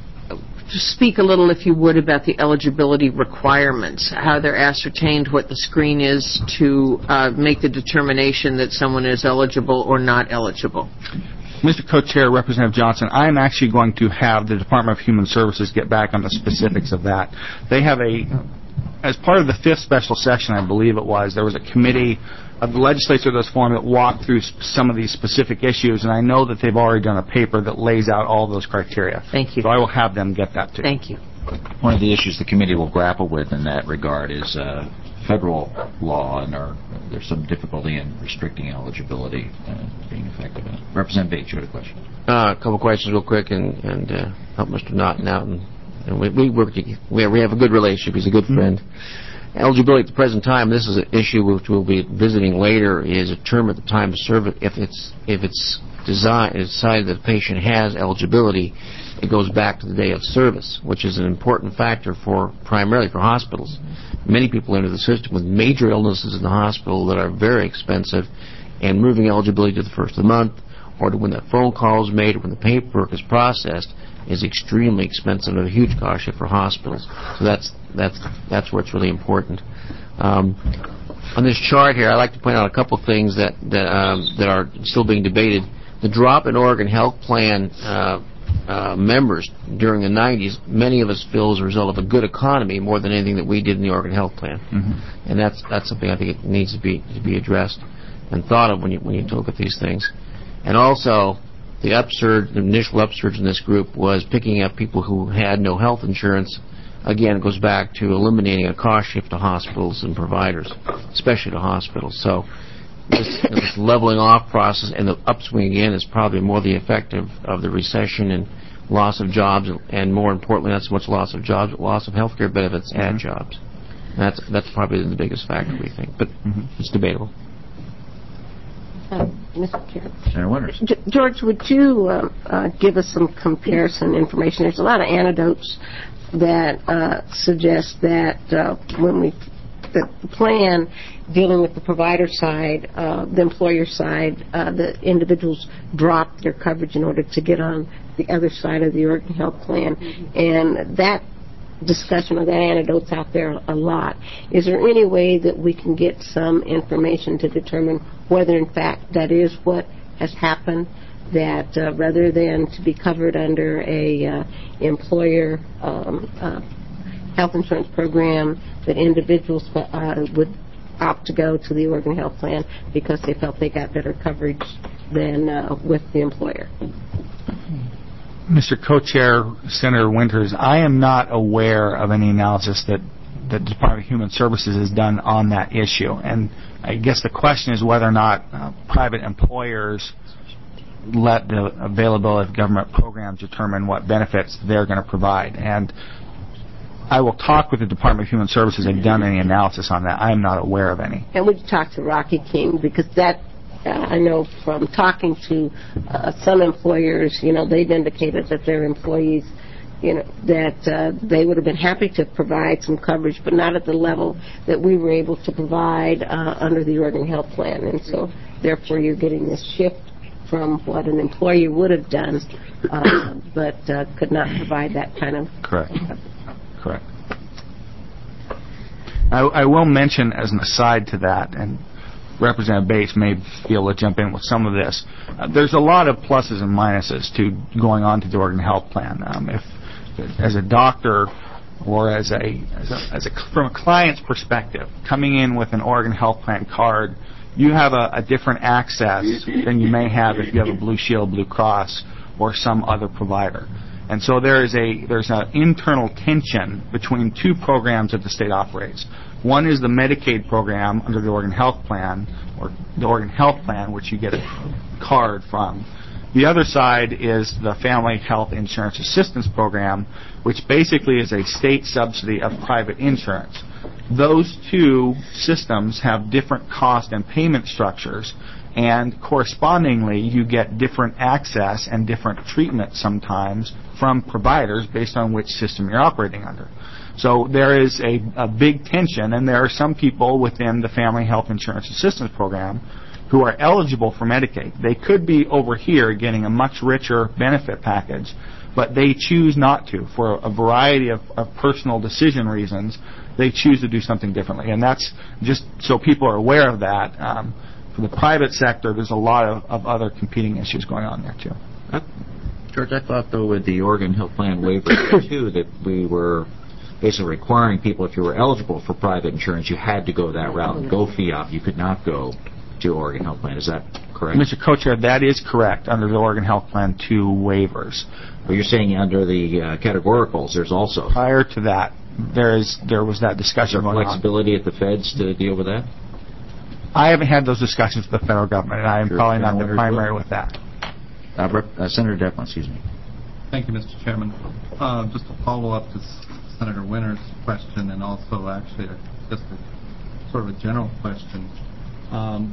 L: just speak a little, if you would, about the eligibility requirements, how they're ascertained, what the screen is to uh, make the determination that someone is eligible or not eligible.
H: Mister Co-Chair, Representative Johnson, I am actually going to have the Department of Human Services get back on the specifics of that. They have a, as part of the fifth special session, I believe it was, there was a committee of the legislature that was formed that walked through some of these specific issues, and I know that they've already done a paper that lays out all those criteria.
L: Thank you.
H: So I will have them get that too.
L: Thank you.
A: One of the issues the committee will grapple with in that regard is uh, federal law, and our, there's some difficulty in restricting eligibility uh, being effective in it. Representative Bates, you had a question.
G: Uh, a couple questions real quick and, and uh, help Mister Naughton out. And, and we, we work together. We have, we have a good relationship. He's a good friend. Mm-hmm. Eligibility at the present time, this is an issue which we'll be visiting later, is a term at the time of service. If it's if it's designed, it's decided that the patient has eligibility, it goes back to the day of service, which is an important factor for primarily for hospitals. Many people enter the system with major illnesses in the hospital that are very expensive, and moving eligibility to the first of the month or to when that phone call is made or when the paperwork is processed is extremely expensive and a huge cost for hospitals. So that's that's that's where it's really important. Um, on this chart here, I'd like to point out a couple of things that that, um, that are still being debated. The drop in Oregon Health Plan uh, uh, members during the nineties, many of us feel as a result of a good economy more than anything that we did in the Oregon Health Plan, mm-hmm. and that's that's something I think it needs to be to be addressed and thought of when you when you look at these things. And also, the upsurge, the initial upsurge in this group was picking up people who had no health insurance. Again, it goes back to eliminating a cost shift to hospitals and providers, especially to hospitals. So this, this leveling off process and the upswing again is probably more the effect of, of the recession and loss of jobs, and more importantly, not so much loss of jobs, but loss of health care benefits mm-hmm. and jobs. And that's that's probably the biggest factor, we think, but mm-hmm. it's debatable.
K: Uh, Mister Chair.
A: Senator Winters.
K: G- George, would you uh, uh, give us some comparison information? There's a lot of anecdotes that uh, suggest that uh, when we the plan dealing with the provider side, uh, the employer side, uh, the individuals dropped their coverage in order to get on the other side of the Oregon Health Plan. And that discussion or that anecdote's out there a lot. Is there any way that we can get some information to determine whether, in fact, that is what has happened? That uh, rather than to be covered under a uh, employer um, uh, health insurance program, that individuals uh, would opt to go to the Oregon Health Plan because they felt they got better coverage than uh, with the employer?
H: Mister Co-Chair, Senator Winters, I am not aware of any analysis that the Department of Human Services has done on that issue. And I guess the question is whether or not uh, private employers let the availability of government programs determine what benefits they're going to provide. And I will talk with the Department of Human Services if they've done any analysis on that. I am not aware of any.
K: And would you talk to Rocky King? Because that, uh, I know from talking to uh, some employers, you know, they've indicated that their employees, you know, that uh, they would have been happy to provide some coverage, but not at the level that we were able to provide uh, under the Oregon Health Plan. And so, therefore, you're getting this shift from what an employer would have done, uh, but uh, could not provide that kind of...
H: Correct. Correct. I, I will mention as an aside to that, and Representative Bates may be able to jump in with some of this, uh, there's a lot of pluses and minuses to going on to the Oregon Health Plan. Um, if, as a doctor or as a, as a, as a from a client's perspective, coming in with an Oregon Health Plan card, you have a, a different access than you may have if you have a Blue Shield, Blue Cross, or some other provider. And so there is a there's an internal tension between two programs that the state operates. One is the Medicaid program under the Oregon Health Plan, or the Oregon Health Plan, which you get a card from. The other side is the Family Health Insurance Assistance Program, which basically is a state subsidy of private insurance. Those two systems have different cost and payment structures, and correspondingly you get different access and different treatment sometimes from providers based on which system you're operating under. So there is a, a big tension, and there are some people within the Family Health Insurance Assistance Program who are eligible for Medicaid. They could be over here getting a much richer benefit package, but they choose not to for a variety of, of personal decision reasons. They choose to do something differently, and that's just so people are aware of that. Um, for the private sector, there's a lot of, of other competing issues going on there too.
A: Uh, George, I thought though with the Oregon Health Plan waiver too that we were basically requiring people, if you were eligible for private insurance, you had to go that route and go F I A P. You could not go to Oregon Health Plan. Is that correct?
H: Mister Co-Chair, that is correct under the Oregon Health Plan two waivers.
A: Well, you're saying under the uh, categoricals, there's also
H: prior to that, there is there was that discussion going on.
A: Flexibility at the feds to deal with that?
H: I haven't had those discussions with the federal government, and I am
A: sure,
H: probably not the primary
A: will.
H: with that.
A: Uh, Rep, uh, Senator Declan, excuse me.
M: Thank you, Mister Chairman. Uh, just to follow up to Senator Winter's question, and also actually a, just a, sort of a general question. Um,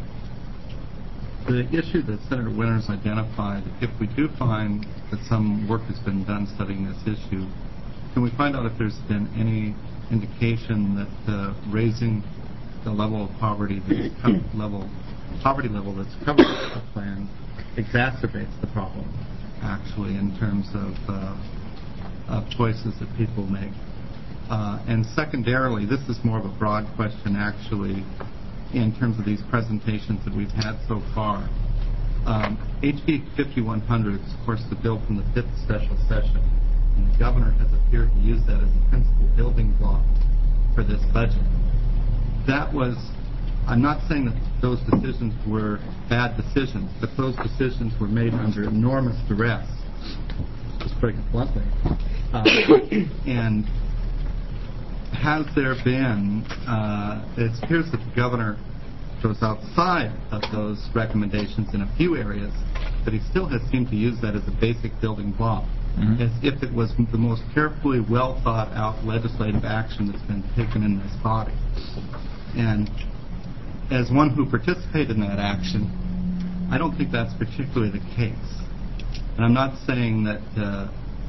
M: the issue that Senator Winters identified, if we do find that some work has been done studying this issue, can we find out if there's been any indication that uh, raising the level of poverty, the level poverty level that's covered by the plan, exacerbates the problem, actually, in terms of, uh, of choices that people make? Uh, and secondarily, this is more of a broad question, actually, in terms of these presentations that we've had so far. Um, H B fifty-one hundred is, of course, the bill from the fifth special session, and the governor has appeared to use that as a principal building block for this budget. That was, I'm not saying that those decisions were bad decisions, but those decisions were made under enormous duress, just putting it bluntly. Uh, and has there been, uh, it appears that the governor goes outside of those recommendations in a few areas, but he still has seemed to use that as a basic building block, mm-hmm. as if it was the most carefully well thought out legislative action that's been taken in this body. And as one who participated in that action, I don't think that's particularly the case. And I'm not saying that uh,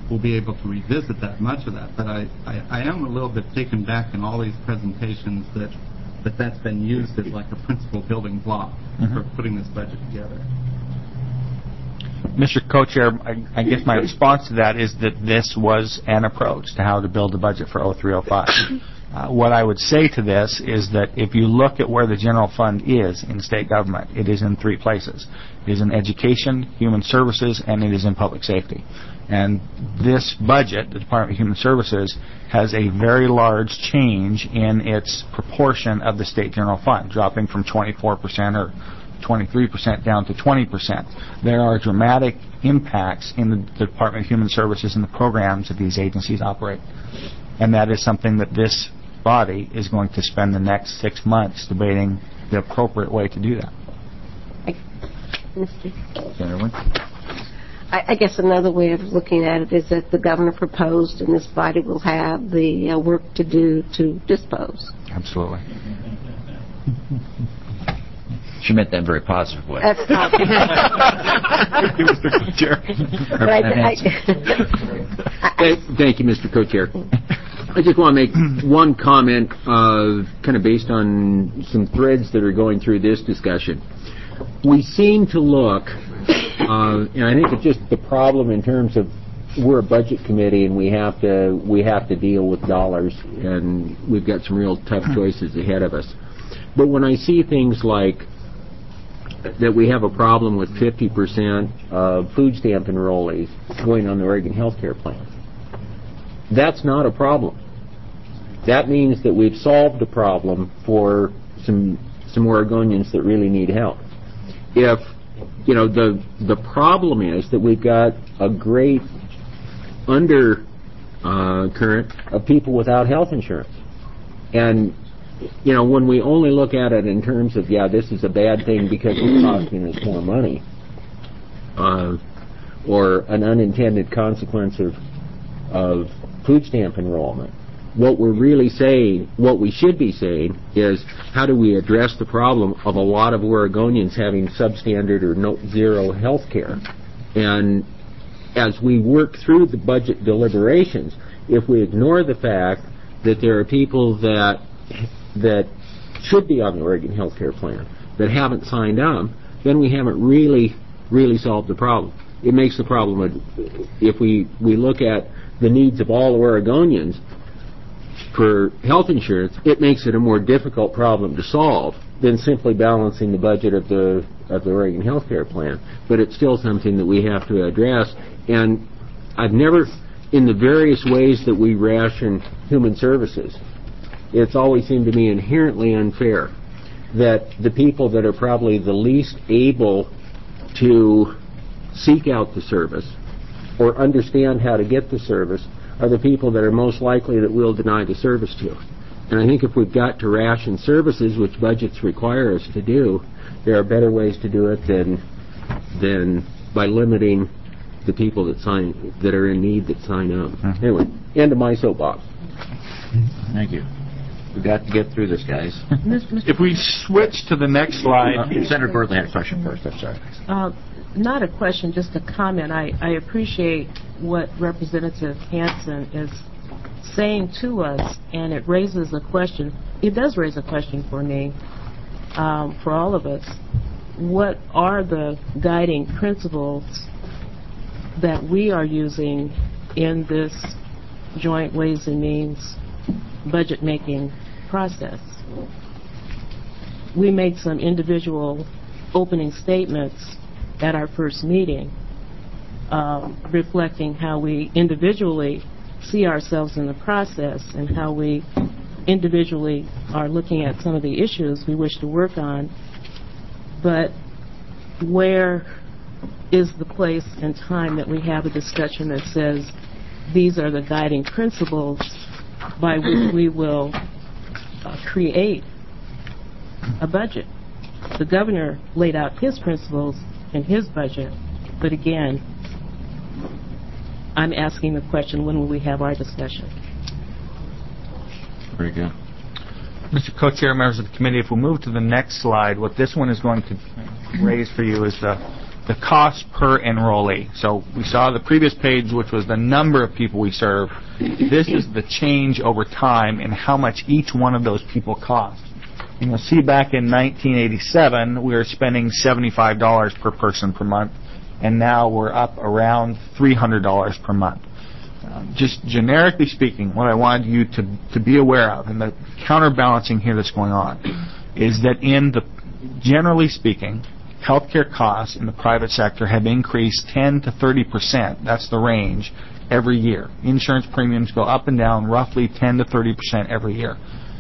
M: we'll be able to revisit that much of that. But I, I, I am a little bit taken back in all these presentations that, that that's been used as like a principal building block mm-hmm. for putting this budget together.
H: Mister Co-Chair, I, I guess my response to that is that this was an approach to how to build a budget for oh three oh five. Uh, what I would say to this is that if you look at where the general fund is in state government, it is in three places. It is in education, human services, and it is in public safety. And this budget, the Department of Human Services, has a very large change in its proportion of the state general fund, dropping from twenty-four percent or twenty-three percent down to twenty percent. There are dramatic impacts in the Department of Human Services and the programs that these agencies operate. And that is something that this body is going to spend the next six months debating the appropriate way to do that.
K: Mister I, I guess another way of looking at it is that the governor proposed and this body will have the uh, work to do to dispose.
H: Absolutely.
A: She meant that in a very positive way.
K: That's not
J: Thank you, Mister Co-Chair.
K: But I, I,
J: thank, thank you, Mister Co-Chair. I just want to make one comment, uh, kind of based on some threads that are going through this discussion. We seem to look, uh, and I think it's just the problem in terms of we're a budget committee and we have to we have to deal with dollars, and we've got some real tough choices ahead of us. But when I see things like that we have a problem with fifty percent of food stamp enrollees going on the Oregon Health Care Plan, that's not a problem. That means that we've solved a problem for some some Oregonians that really need help. If, you know, the the problem is that we've got a great under uh, current of people without health insurance. And, you know, when we only look at it in terms of, yeah, this is a bad thing because it's costing us more money, uh, or an unintended consequence of of food stamp enrollment, what we're really saying, what we should be saying, is how do we address the problem of a lot of Oregonians having substandard or no, zero health care? And as we work through the budget deliberations, if we ignore the fact that there are people that that should be on the Oregon Health Care Plan that haven't signed on, then we haven't really, really solved the problem. It makes the problem, if we, we look at the needs of all Oregonians for health insurance, it makes it a more difficult problem to solve than simply balancing the budget of the of the Oregon Health Care Plan. But it's still something that we have to address. And I've never, in the various ways that we ration human services, it's always seemed to me inherently unfair that the people that are probably the least able to seek out the service or understand how to get the service are the people that are most likely that we'll deny the service to. And I think if we've got to ration services, which budgets require us to do, there are better ways to do it than than by limiting the people that sign that are in need that sign up. Mm-hmm. Anyway, end of my soapbox.
A: Thank you. We've got to get through this, guys.
H: If we switch to the next slide.
A: Uh, Senator Bertley had a question first. I'm sorry.
F: Uh, not a question, just a comment. I, I appreciate what Representative Hansen is saying to us, and it raises a question. It does raise a question for me, um, for all of us. What are the guiding principles that we are using in this joint Ways and Means budget-making process? We made some individual opening statements at our first meeting, uh, reflecting how we individually see ourselves in the process and how we individually are looking at some of the issues we wish to work on. But where is the place and time that we have a discussion that says these are the guiding principles by which we will uh, create a budget? The governor laid out his principles in his budget, but again, I'm asking the question, when will we have our discussion?
A: Very good.
H: Mister Co-Chair, members of the committee, if we move to the next slide, what this one is going to raise for you is the the cost per enrollee. So we saw the previous page, which was the number of people we serve. This is the change over time in how much each one of those people cost. And you'll see back in nineteen eighty-seven, we were spending seventy-five dollars per person per month, and now we're up around three hundred dollars per month. Uh, just generically speaking, what I wanted you to, to be aware of, and the counterbalancing here that's going on, is that in the, generally speaking, healthcare costs in the private sector have increased ten to thirty percent. That's the range every year. Insurance premiums go up and down roughly ten to thirty percent every year.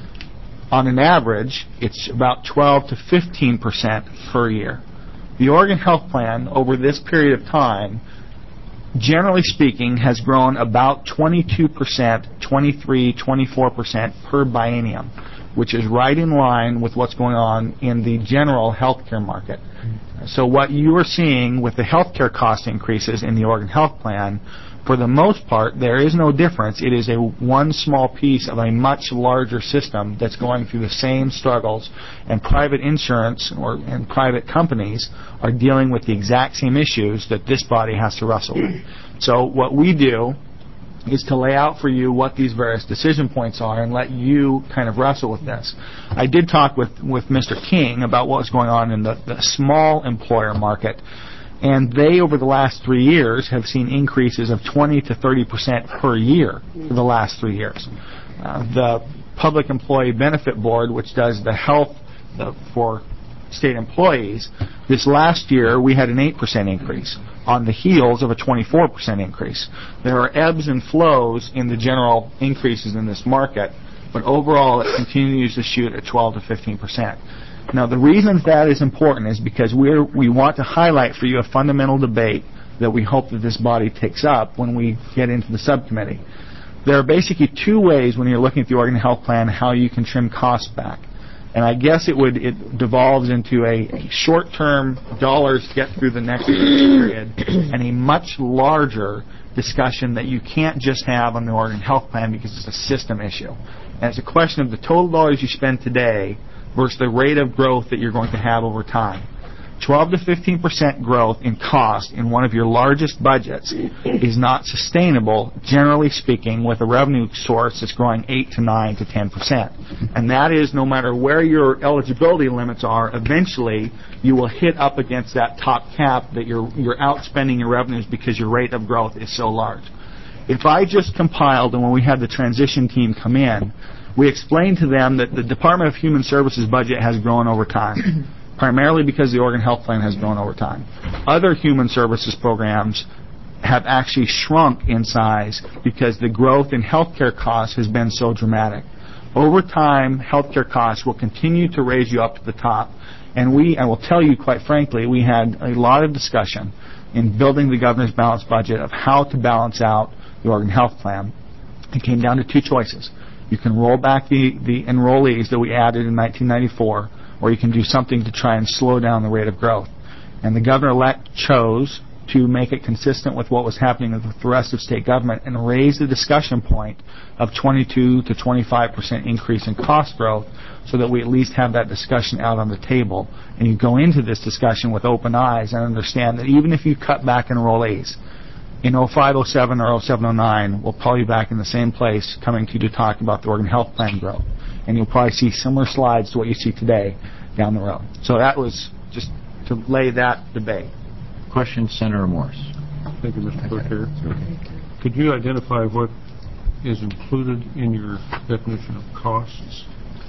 H: On an average, it's about twelve to fifteen percent per year. The Oregon Health Plan, over this period of time, generally speaking, has grown about twenty-two percent, twenty-three, twenty-four percent per biennium, which is right in line with what's going on in the general healthcare market. So what you are seeing with the healthcare cost increases in the Oregon Health Plan, for the most part, there is no difference. It is a one small piece of a much larger system that's going through the same struggles, and private insurance or and private companies are dealing with the exact same issues that this body has to wrestle with. So what we do is to lay out for you what these various decision points are and let you kind of wrestle with this. I did talk with, with Mister King about what was going on in the, the small employer market, and they, over the last three years, have seen increases of twenty to thirty percent per year for the last three years. Uh, the Public Employee Benefit Board, which does the health the, for state employees, this last year we had an eight percent increase on the heels of a twenty-four percent increase. There are ebbs and flows in the general increases in this market, but overall it continues to shoot at twelve to fifteen percent. Now, the reason that is important is because we're, we want to highlight for you a fundamental debate that we hope that this body takes up when we get into the subcommittee. There are basically two ways when you're looking at the Oregon Health Plan how you can trim costs back. And I guess it would it devolves into a, a short-term dollars get through the next period and a much larger discussion that you can't just have on the Oregon Health Plan because it's a system issue. And it's a question of the total dollars you spend today versus the rate of growth that you're going to have over time. twelve to fifteen percent growth in cost in one of your largest budgets is not sustainable, generally speaking, with a revenue source that's growing eight to nine to ten percent. And that is, no matter where your eligibility limits are, eventually you will hit up against that top cap that you're, you're outspending your revenues because your rate of growth is so large. If I just compiled, and when we had the transition team come in, we explained to them that the Department of Human Services budget has grown over time, primarily because the Oregon Health Plan has grown over time. Other human services programs have actually shrunk in size because the growth in healthcare costs has been so dramatic. Over time, healthcare costs will continue to raise you up to the top, and we, I will tell you quite frankly, we had a lot of discussion in building the governor's balanced budget of how to balance out the Oregon Health Plan. It came down to two choices. You can roll back the, the enrollees that we added in nineteen ninety-four, or you can do something to try and slow down the rate of growth. And the governor-elect chose to make it consistent with what was happening with the rest of state government and raise the discussion point of twenty-two to twenty-five percent increase in cost growth so that we at least have that discussion out on the table. And you go into this discussion with open eyes and understand that even if you cut back enrollees, in oh five oh seven or oh seven oh nine, we'll probably be back in the same place coming to you to talk about the Oregon Health Plan growth. And you'll probably see similar slides to what you see today down the road. So that was just to lay that debate.
A: Question, Senator Morse.
N: Thank you, Mister Co-Chair. Could you identify what is included in your definition of costs?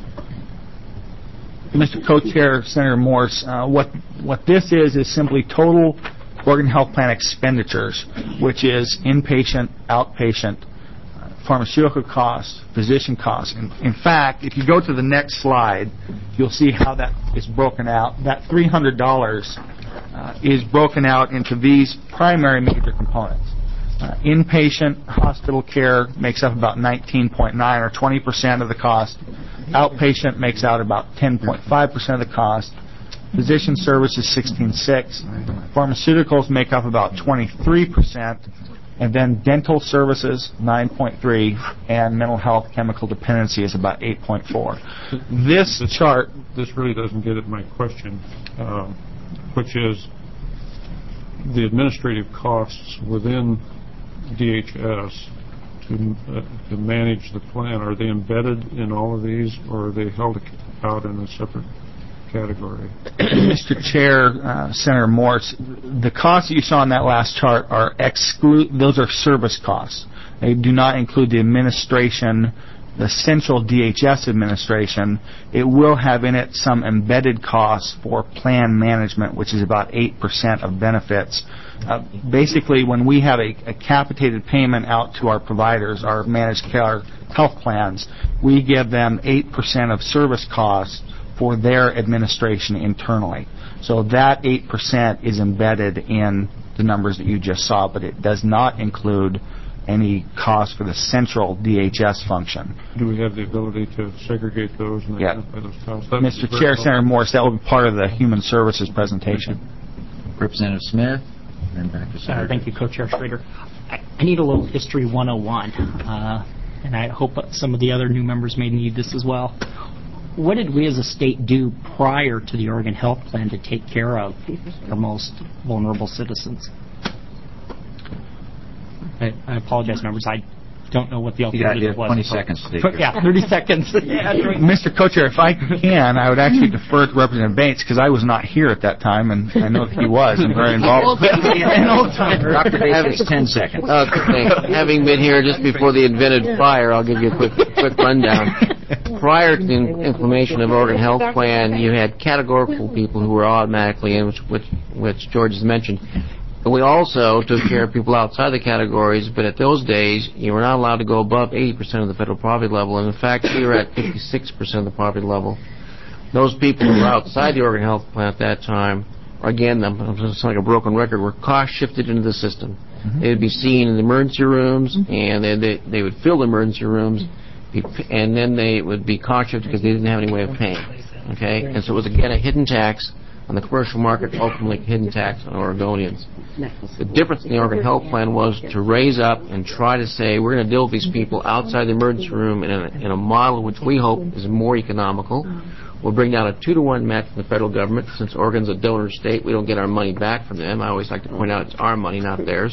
H: Mister Co-Chair, Senator Morse, uh, what what this is is simply total Oregon Health Plan expenditures, which is inpatient, outpatient, uh, pharmaceutical costs, physician costs. In, in fact, if you go to the next slide, you'll see how that is broken out. That three hundred dollars uh, is broken out into these primary major components. Uh, inpatient hospital care makes up about nineteen point nine or twenty percent of the cost. Outpatient makes out about ten point five percent of the cost. Physician services, sixteen point six. Pharmaceuticals make up about twenty-three percent. And then dental services, nine point three. And mental health chemical dependency is about eight point four. This,
N: this
H: chart...
N: This really doesn't get at my question, um, which is, the administrative costs within D H S to, uh, to manage the plan, are they embedded in all of these, or are they held out in a separate category?
H: Mister Chair, uh, Senator Morse, the costs that you saw on that last chart are exclude; those are service costs. They do not include the administration, the central D H S administration. It will have in it some embedded costs for plan management, which is about eight percent of benefits. Uh, basically, when we have a, a capitated payment out to our providers, our managed care health plans, we give them eight percent of service costs for their administration internally. So that eight percent is embedded in the numbers that you just saw, but it does not include any cost for the central D H S function.
N: Do we have the ability to segregate those and
H: yeah.
N: identify those costs? That
H: Mister Chair, Senator Morse, that will be part of the Human Services presentation.
A: Representative Smith, and back to Senator.
O: Uh, thank you, Co-Chair Schrader. I, I need a little History one oh one, uh, and I hope some of the other new members may need this as well. What did we as a state do prior to the Oregon Health Plan to take care of our most vulnerable citizens? I, I apologize, members. I don't know what the alternative
A: you got, you
O: was.
A: twenty seconds to take
O: But, yeah, thirty seconds. Yeah,
H: Mister Co-Chair, if I can, I would actually defer to Representative Bates because I was not here at that time, and I know that he was and very involved.
O: An old timer.
A: Doctor Bates, ten seconds.
G: Okay. Having been here just before they invented fire, I'll give you a quick quick rundown. Prior to the implementation of Oregon Health Plan, you had categorical people who were automatically in, which, which, which George has mentioned. And we also took care of people outside the categories, but at those days, you were not allowed to go above eighty percent of the federal poverty level, and in fact, we were at fifty-six percent of the poverty level. Those people who were outside the Oregon Health Plan at that time, again, I'm going to sound like a broken record, were cost-shifted into the system. Mm-hmm. They would be seen in the emergency rooms, and they, they, they would fill the emergency rooms, and then they would be cost-shifted because they didn't have any way of paying. Okay? And so it was, again, a hidden tax on the commercial market, ultimately hidden tax on Oregonians. The difference in the Oregon Health Plan was to raise up and try to say we're going to deal with these people outside the emergency room in a, in a model which we hope is more economical. We'll bring down a two to one match from the federal government. Since Oregon's a donor state, we don't get our money back from them. I always like to point out it's our money, not theirs.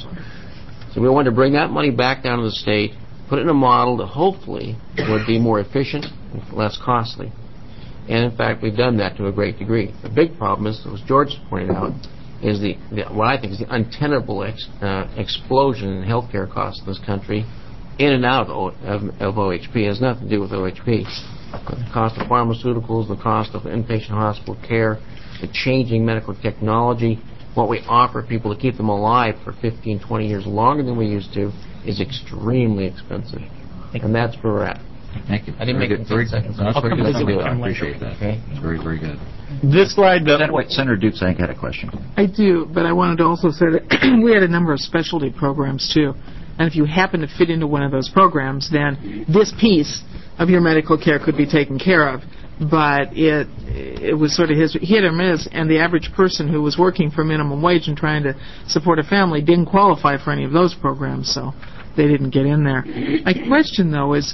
G: So we wanted to bring that money back down to the state, put it in a model that hopefully would be more efficient and less costly. And in fact, we've done that to a great degree. The big problem is, as George pointed out, is the, the what I think is the untenable ex, uh, explosion in healthcare costs in this country, in and out of, of, of O H P. It has nothing to do with O H P. But the cost of pharmaceuticals, the cost of inpatient hospital care, the changing medical technology, what we offer people to keep them alive for fifteen, twenty years longer than we used to, is extremely expensive. And that's where we're at.
A: Thank you.
G: I didn't
A: very
G: make
A: good.
G: it in ten seconds.
A: No, that's very good.
G: I'll
A: I appreciate that.
G: Okay.
A: It's very, very good.
H: This slide,
A: Senator, wait, Senator Dukes, I think had a question.
L: I do, but I wanted to also say that we had a number of specialty programs, too. And if you happen to fit into one of those programs, then this piece of your medical care could be taken care of. But it it was sort of his, hit or miss, and the average person who was working for minimum wage and trying to support a family didn't qualify for any of those programs, so they didn't get in there. My question, though, is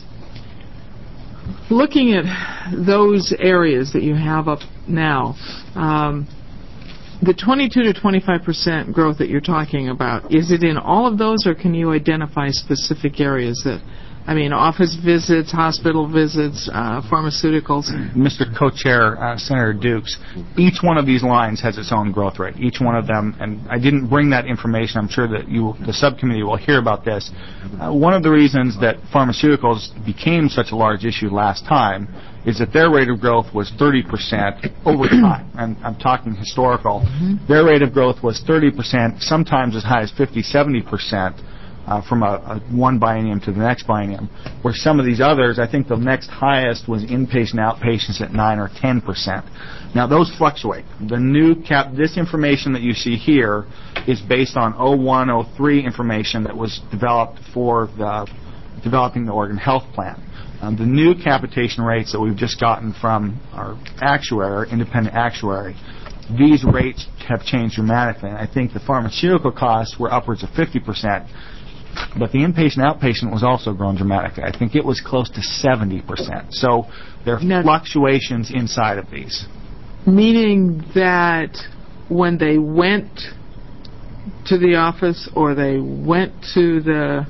L: looking at those areas that you have up now, um, the twenty-two to twenty-five percent growth that you're talking about, is it in all of those, or can you identify specific areas that, I mean, office visits, hospital visits, uh, pharmaceuticals?
H: Mister Co-Chair, uh, Senator Dukes, each one of these lines has its own growth rate. Each one of them, and I didn't bring that information. I'm sure that you, the subcommittee will hear about this. Uh, one of the reasons that pharmaceuticals became such a large issue last time is that their rate of growth was thirty percent over time. And I'm talking historical. Mm-hmm. Their rate of growth was thirty percent, sometimes as high as fifty, seventy percent. Uh, from a, a one biennium to the next biennium, where some of these others, I think the next highest was inpatient outpatients at nine or ten percent. Now those fluctuate. The new cap, this information that you see here is based on oh one oh three information that was developed for the, developing the Oregon Health Plan. Um, the new capitation rates that we've just gotten from our actuary, independent actuary, these rates have changed dramatically. And I think the pharmaceutical costs were upwards of fifty percent. But the inpatient outpatient was also grown dramatically. I think it was close to seventy percent. So there are now, fluctuations inside of these.
L: Meaning that when they went
P: to the office or they went to the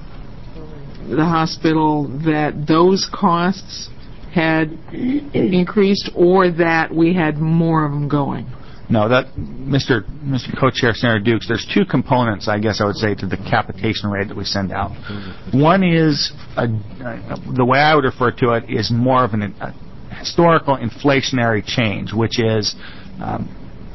P: the hospital, that those costs had increased, or that we had more of them going?
H: No, that Mister Mister Co-Chair Senator Dukes, there's two components, I guess I would say, to the capitation rate that we send out. One is, a, uh, the way I would refer to it, is more of an a historical inflationary change, which is um,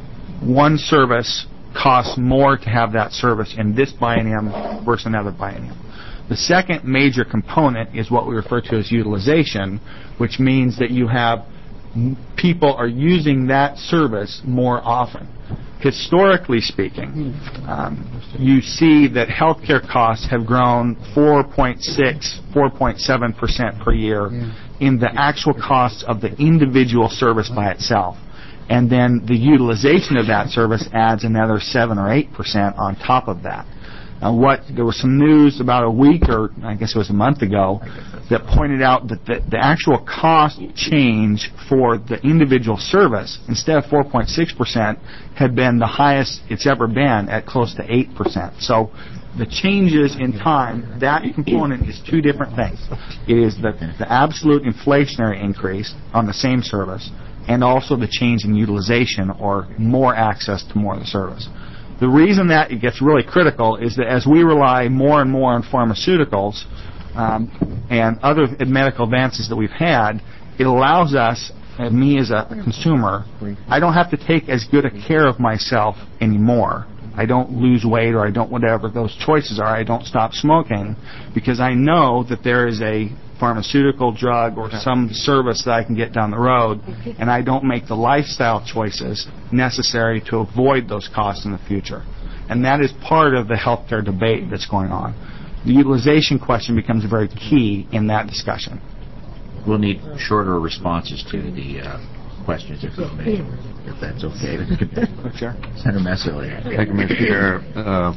H: one service costs more to have that service in this biennium versus another biennium. The second major component is what we refer to as utilization, which means that you have people are using that service more often. Historically speaking, um, you see that healthcare costs have grown four point six, four point seven percent per year in the actual costs of the individual service by itself. And then the utilization of that service adds another seven or eight percent on top of that. Uh, what there was some news about a week, or I guess it was a month ago, that pointed out that the, the actual cost change for the individual service, instead of four point six percent, had been the highest it's ever been at close to eight percent. So the changes in time, that component is two different things. It is the, the absolute inflationary increase on the same service, and also the change in utilization, or more access to more of the service. The reason that it gets really critical is that as we rely more and more on pharmaceuticals um, and other medical advances that we've had, it allows us, and me as a consumer, I don't have to take as good a care of myself anymore. I don't lose weight, or I don't, whatever those choices are, I don't stop smoking, because I know that there is a pharmaceutical drug or some service that I can get down the road, and I don't make the lifestyle choices necessary to avoid those costs in the future. And that is part of the healthcare debate that's going on. The utilization question becomes very key in that discussion.
A: We'll need shorter responses to the uh, questions, if we may, if that's okay.
H: Sure.
A: Senator Messerly.
N: Thank you, Mister Chair. Uh,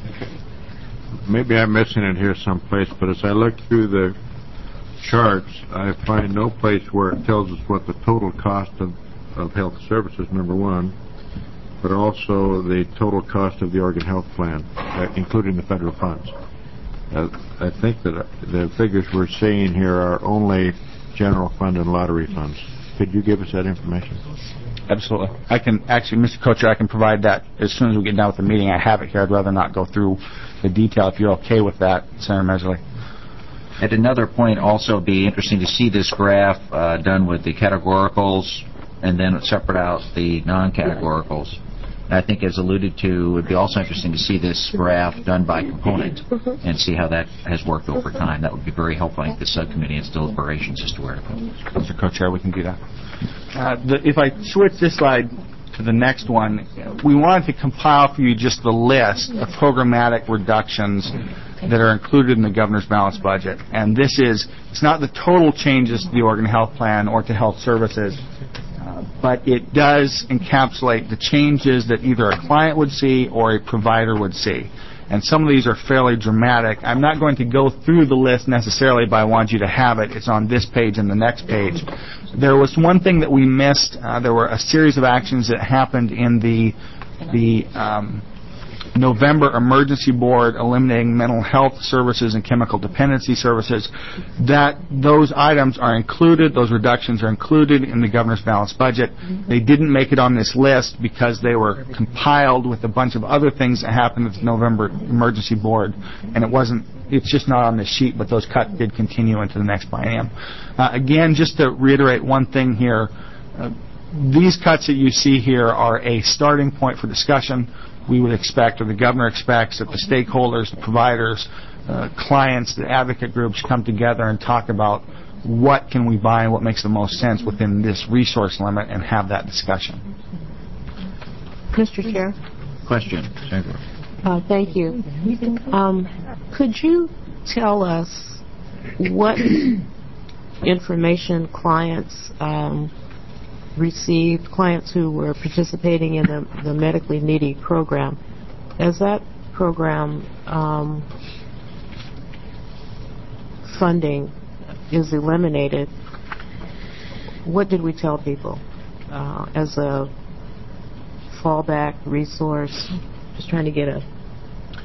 N: maybe I'm missing it here someplace, but as I look through the charts, I find no place where it tells us what the total cost of, of health services, number one, but also the total cost of the Oregon Health Plan, uh, including the federal funds. Uh, I think that the figures we're seeing here are only general fund and lottery funds. Could you give us that information?
H: Absolutely. I can actually, Mister Coacher, I can provide that as soon as we get done with the meeting. I have it here. I'd rather not go through the detail if you're okay with that, Senator Messerly.
A: At another point, also it'd be interesting to see this graph uh, done with the categoricals and then separate out the non-categoricals. And I think, as alluded to, it would be also interesting to see this graph done by component and see how that has worked over time. That would be very helpful, I think, the subcommittee and its deliberations as to where to go.
H: Mister Co-Chair, we can do that. Uh, the, if I switch this slide to the next one, we wanted to compile for you just the list of programmatic reductions that are included in the governor's balanced budget. And this is, it's not the total changes to the Oregon Health Plan or to health services, uh, but it does encapsulate the changes that either a client would see or a provider would see. And some of these are fairly dramatic. I'm not going to go through the list necessarily, but I want you to have it. It's on this page and the next page. There was one thing that we missed. Uh, there were a series of actions that happened in the the um, November Emergency Board eliminating mental health services and chemical dependency services. That those items are included, those reductions are included in the governor's balanced budget. They didn't make it on this list because they were compiled with a bunch of other things that happened at the November Emergency Board, and it wasn't, it's just not on this sheet, but those cuts did continue into the next biennium. Uh, again, just to reiterate one thing here, uh, these cuts that you see here are a starting point for discussion. We would expect, or the governor expects, that the stakeholders, the providers, uh, clients, the advocate groups come together and talk about what can we buy and what makes the most sense within this resource limit and have that discussion.
F: Mister Chair?
A: Question. Senator.
F: Uh, thank you. Um, could you tell us what information clients um, received, clients who were participating in the, the medically needy program? As that program um, funding is eliminated, what did we tell people uh, as a fallback resource? Just trying to get a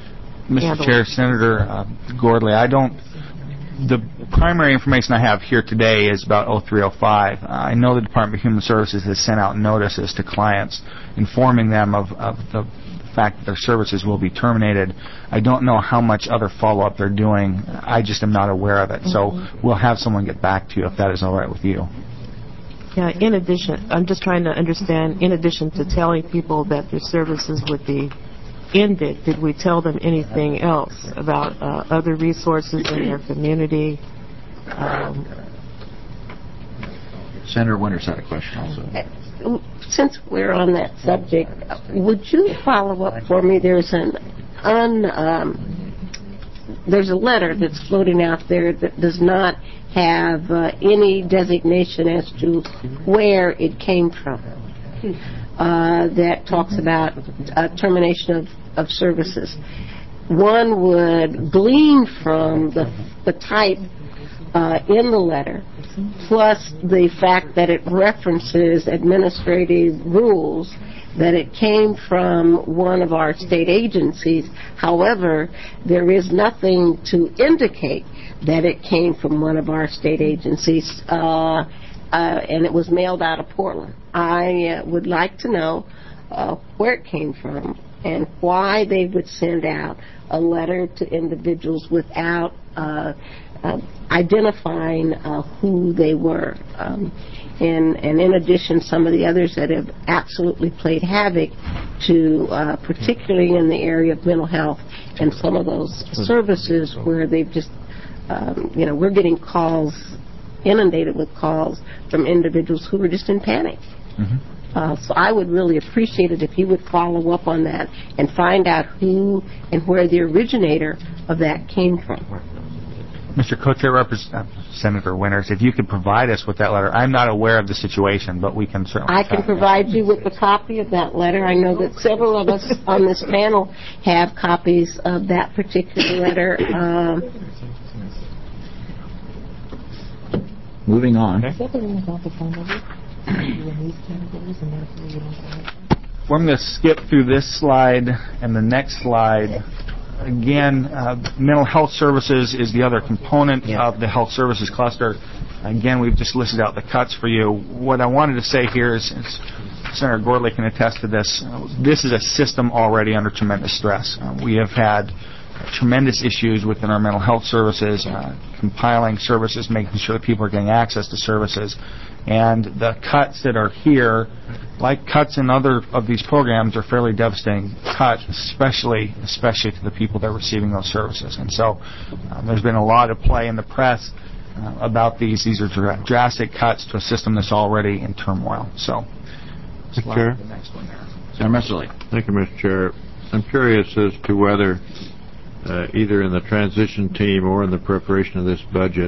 H: Mister
F: handle
H: Chair,
F: it.
H: Senator uh, Gordley, I don't. The primary information I have here today is about oh three oh five. Uh, I know the Department of Human Services has sent out notices to clients informing them of, of the fact that their services will be terminated. I don't know how much other follow-up they're doing. I just am not aware of it. So
F: Mm-hmm.
H: we'll have someone get back to you if that is all right with you.
F: Yeah, in addition, I'm just trying to understand, in addition to telling people that their services would be ended, did we tell them anything else about uh, other resources in their community? Um,
A: Senator Winters had a question also.
K: Since we're on that subject, would you follow up for me? There's an un, um, there's a letter that's floating out there that does not have uh, any designation as to where it came from. Uh, that talks about uh, termination of, of services. One would glean from the, the type uh, in the letter, plus the fact that it references administrative rules, that it came from one of our state agencies. However, there is nothing to indicate that it came from one of our state agencies, uh, uh, and it was mailed out of Portland. I uh, would like to know uh, where it came from and why they would send out a letter to individuals without uh, uh, identifying uh, who they were. Um, and, and in addition, some of the others that have absolutely played havoc to, uh, particularly in the area of mental health and some of those services where they've just, um, you know, we're getting calls, inundated with calls from individuals who were just in panic.
H: Mm-hmm.
K: Uh, so I would really appreciate it if you would follow up on that and find out who and where the originator of that came from.
H: Mister Co-Chair, Repres- uh, Senator Winters, if you could provide us with that letter. I'm not aware of the situation, but we can certainly.
K: I can provide you with a copy of that letter. I know that several of us on this panel have copies of that particular letter. Um,
A: Moving on.
H: Well, I'm going to skip through this slide and the next slide. Again, uh, mental health services is the other component yeah. of the health services cluster. Again, we've just listed out the cuts for you. What I wanted to say here is, is Senator Gordley can attest to this, uh, this is a system already under tremendous stress. Uh, we have had tremendous issues within our mental health services, uh, compiling services, making sure that people are getting access to services. And the cuts that are here, like cuts in other of these programs, are fairly devastating cuts, especially especially to the people that are receiving those services. And so um, there's been a lot of play in the press uh, about these. These are dr- drastic cuts to a system that's already in turmoil. So,
Q: Mister Chair.
H: The next one there.
A: Senator Messerly.
Q: Thank you, Mister Chair. I'm curious as to whether uh, either in the transition team or in the preparation of this budget,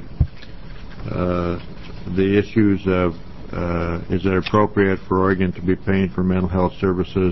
Q: uh, the issues of uh, is it appropriate for Oregon to be paying for mental health services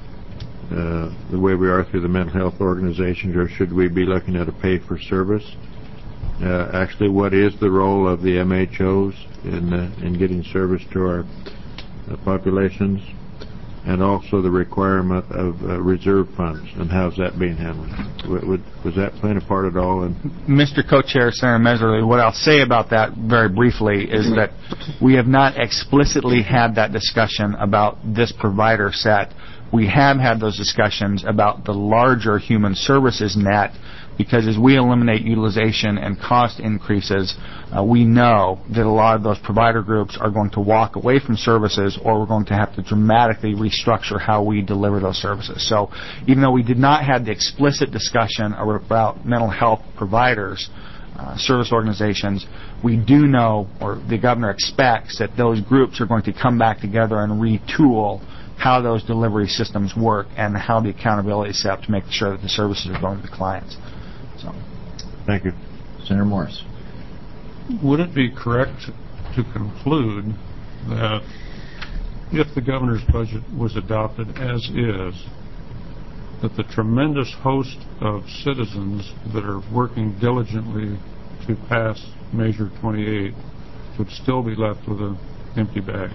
Q: uh, the way we are through the mental health organizations, or should we be looking at a pay for service? Uh, actually, what is the role of the M H Os in uh, in getting service to our uh, populations, and also the requirement of uh, reserve funds, and how's that being handled? W- would, was that playing a part at all? In
H: Mister Co-Chair, Senator Messerly, what I'll say about that very briefly is that we have not explicitly had that discussion about this provider set. We have had those discussions about the larger human services net, because as we eliminate utilization and cost increases, uh, we know that a lot of those provider groups are going to walk away from services, or we're going to have to dramatically restructure how we deliver those services. So even though we did not have the explicit discussion about mental health providers, uh, service organizations, we do know, or the governor expects, that those groups are going to come back together and retool how those delivery systems work and how the accountability is set up to make sure that the services are going to the clients. So,
Q: thank you.
A: Senator Morris.
N: Would it be correct to conclude that if the governor's budget was adopted as is, that the tremendous host of citizens that are working diligently to pass Measure twenty-eight would still be left with an empty bag?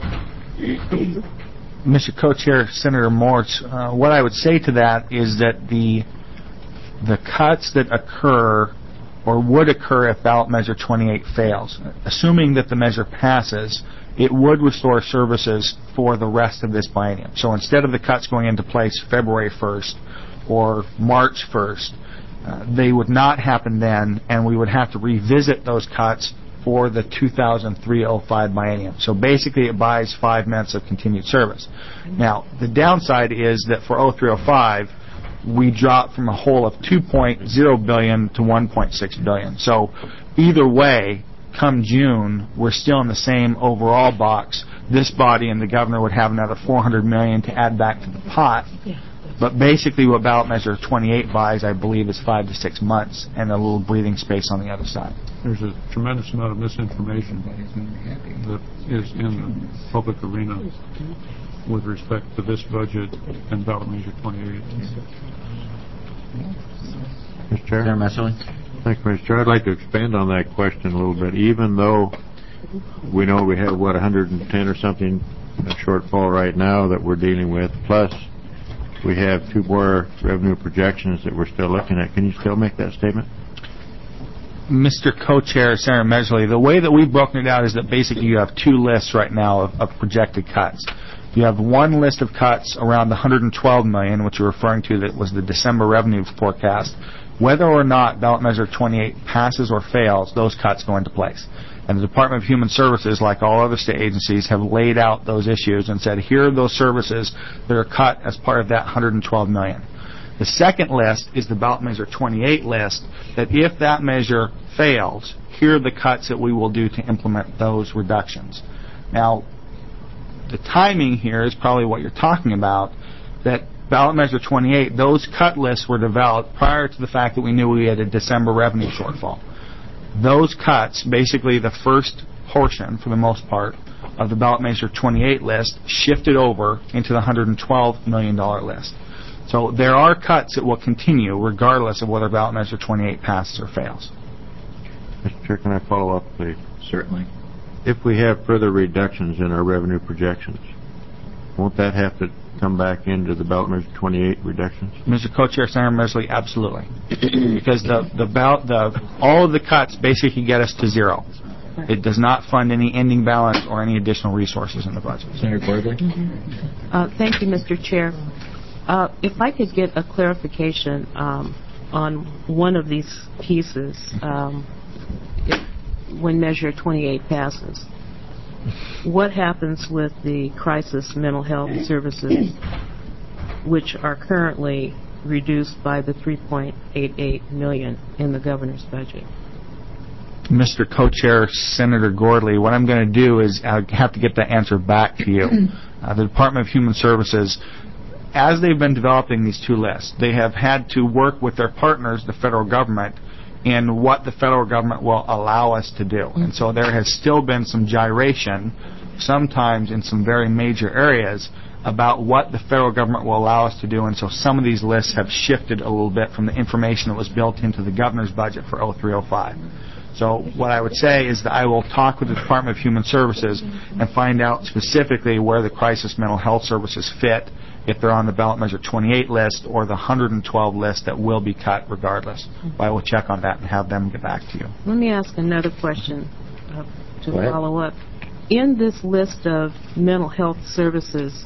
H: Mister Co-Chair, Senator Morse, uh, what I would say to that is that the the cuts that occur or would occur if ballot measure twenty-eight fails. Assuming that the measure passes, it would restore services for the rest of this biennium. So instead of the cuts going into place February first or March first, uh, they would not happen then, and we would have to revisit those cuts for the two thousand three oh five biennium. So basically it buys five months of continued service. Now, the downside is that for oh three oh five, we drop from a hole of two point oh billion dollars to one point six billion dollars. So either way, come June, we're still in the same overall box. This body and the governor would have another four hundred million dollars to add back to the pot. But basically what ballot measure twenty-eight buys, I believe, is five to six months and a little breathing space on the other side.
N: There's a tremendous amount of misinformation that is in the public arena with respect to this budget and ballot measure twenty-eight.
Q: Mister Chair?
A: Senator Messerly?
Q: Thank you, Mister Chair. I'd like to expand on that question a little bit. Even though we know we have, what, one hundred ten or something a shortfall right now that we're dealing with, plus we have two more revenue projections that we're still looking at, can you still make that statement?
H: Mister Co-Chair, Senator Messerly, the way that we've broken it out is that basically you have two lists right now of, of projected cuts. You have one list of cuts around the one hundred twelve million dollars, which you're referring to, that was the December revenue forecast. Whether or not ballot measure twenty-eight passes or fails, those cuts go into place. And the Department of Human Services, like all other state agencies, have laid out those issues and said, here are those services that are cut as part of that one hundred twelve million dollars. The second list is the ballot measure twenty-eight list, that if that measure fails, here are the cuts that we will do to implement those reductions. Now, the timing here is probably what you're talking about, that ballot measure twenty-eight, those cut lists were developed prior to the fact that we knew we had a December revenue shortfall. Those cuts, basically the first portion, for the most part, of the ballot measure twenty-eight list shifted over into the one hundred twelve million dollars list. So there are cuts that will continue regardless of whether ballot measure twenty-eight passes or fails.
Q: Mister Chair, can I follow up, please?
A: Certainly.
Q: If we have further reductions in our revenue projections, won't that have to come back into the ballot measure twenty-eight reductions?
H: Mister Co-Chair, Senator Messerly, absolutely. Because the the, ballot, the all of the cuts basically get us to zero. It does not fund any ending balance or any additional resources in the budget.
A: Senator Gordley?
F: Uh, thank you, Mister Chair. Uh, if I could get a clarification um, on one of these pieces, um, if, when measure twenty-eight passes, what happens with the crisis mental health services, which are currently reduced by the three point eight eight million dollars in the governor's budget?
H: Mister Co-Chair, Senator Gordley, what I'm going to do is I have to get that answer back to you. Uh, the Department of Human Services, as they've been developing these two lists, they have had to work with their partners, the federal government, in what the federal government will allow us to do. And so there has still been some gyration, sometimes in some very major areas, about what the federal government will allow us to do. And so some of these lists have shifted a little bit from the information that was built into the governor's budget for oh three oh five. So what I would say is that I will talk with the Department of Human Services and find out specifically where the crisis mental health services fit, if they're on the ballot measure twenty-eight list or the one hundred twelve list that will be cut regardless. But I will check on that and have them get back to you.
F: Let me ask another question uh, to follow up. In this list of mental health services,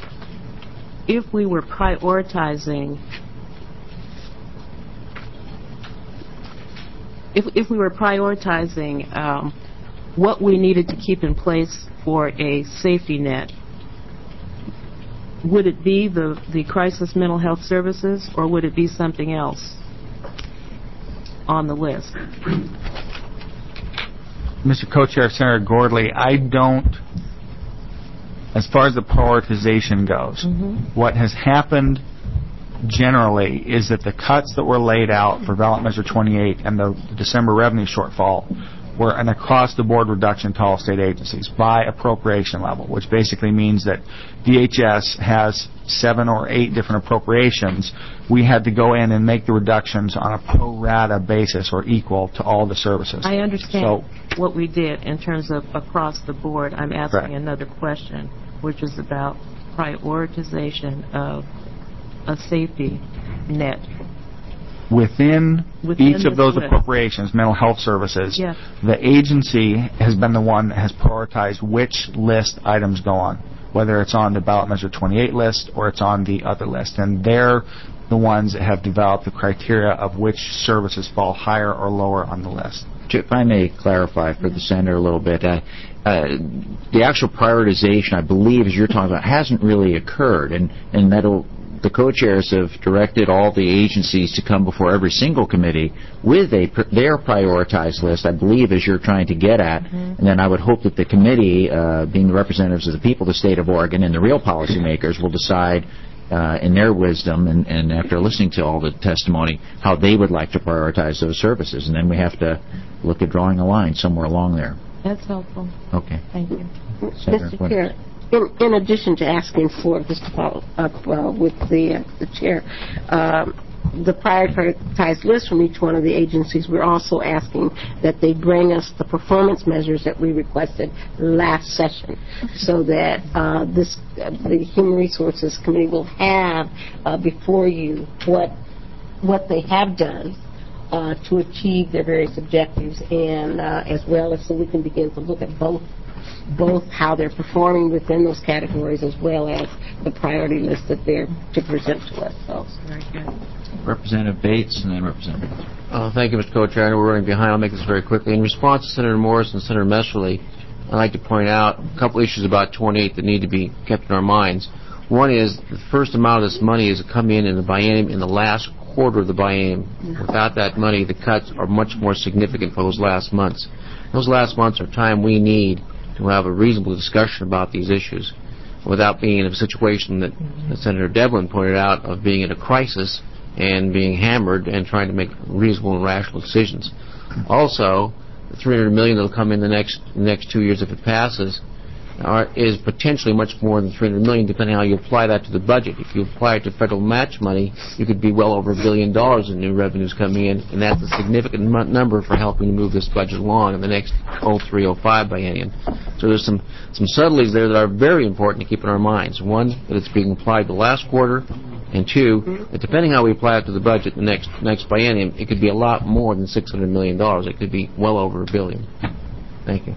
F: if we were prioritizing If, if we were prioritizing um, what we needed to keep in place for a safety net, would it be the, the crisis mental health services, or would it be something else on the list?
H: Mister Co-Chair, Senator Gordley, I don't, as far as the prioritization goes, mm-hmm. what has happened generally is that the cuts that were laid out for ballot measure twenty-eight and the December revenue shortfall were an across-the-board reduction to all state agencies by appropriation level, which basically means that D H S has seven or eight different appropriations. We had to go in and make the reductions on a pro rata basis or equal to all the services.
F: I understand
H: so,
F: what we did in terms of across the board. I'm asking correct. Another question, which is about prioritization of a safety net
H: within,
F: Within
H: each of
F: this
H: those
F: list.
H: appropriations, mental health services,
F: Yeah.
H: the agency has been the one that has prioritized which list items go on, whether it's on the ballot measure twenty-eight list or it's on the other list. And they're the ones that have developed the criteria of which services fall higher or lower on the list.
A: If I may clarify for the senator a little bit, uh, uh, the actual prioritization, I believe, as you're talking about, hasn't really occurred, and and that'll. The co-chairs have directed all the agencies to come before every single committee with a their prioritized list, I believe, as you're trying to get at. Mm-hmm. And then I would hope that the committee, uh, being the representatives of the people of the state of Oregon and the real policymakers, will decide uh, in their wisdom and, and after listening to all the testimony how they would like to prioritize those services. And then we have to look at drawing a line somewhere along there.
F: That's helpful.
A: Okay.
F: Thank you.
A: Senator
K: Mister
A: Quinn.
K: Chair, in, in addition to asking for this to follow up uh, with the, uh, the chair, um, the prioritized list from each one of the agencies, we're also asking that they bring us the performance measures that we requested last session so that uh, this uh, the Human Resources Committee will have uh, before you what what they have done uh, to achieve their various objectives, and uh, as well as so we can begin to look at both both how they're performing within those categories as well as the priority list that they're to present to us. So,
F: very good.
A: Representative Bates and then Representative.
G: Uh, thank you, Mister Co-Chair. I know we're running behind. I'll make this very quickly. In response to Senator Morris and Senator Messerly, I'd like to point out a couple issues about twenty-eight that need to be kept in our minds. One is the first amount of this money is to come in in the biennium in the last quarter of the biennium. Without that money, the cuts are much more significant for those last months. Those last months are time we need to have a reasonable discussion about these issues without being in a situation that, that Senator Devlin pointed out of being in a crisis and being hammered and trying to make reasonable and rational decisions. Also, the three hundred million dollars that will come in the next the next two years if it passes are, is potentially much more than three hundred million dollars, depending on how you apply that to the budget. If you apply it to federal match money, you could be well over a billion dollars in new revenues coming in, and that's a significant m- number for helping to move this budget along in the next oh three oh five biennium. So there's some, some subtleties there that are very important to keep in our minds. One, that it's being applied the last quarter, and two, that depending how we apply it to the budget the next next biennium, it could be a lot more than six hundred million dollars. It could be well over a billion. Thank you.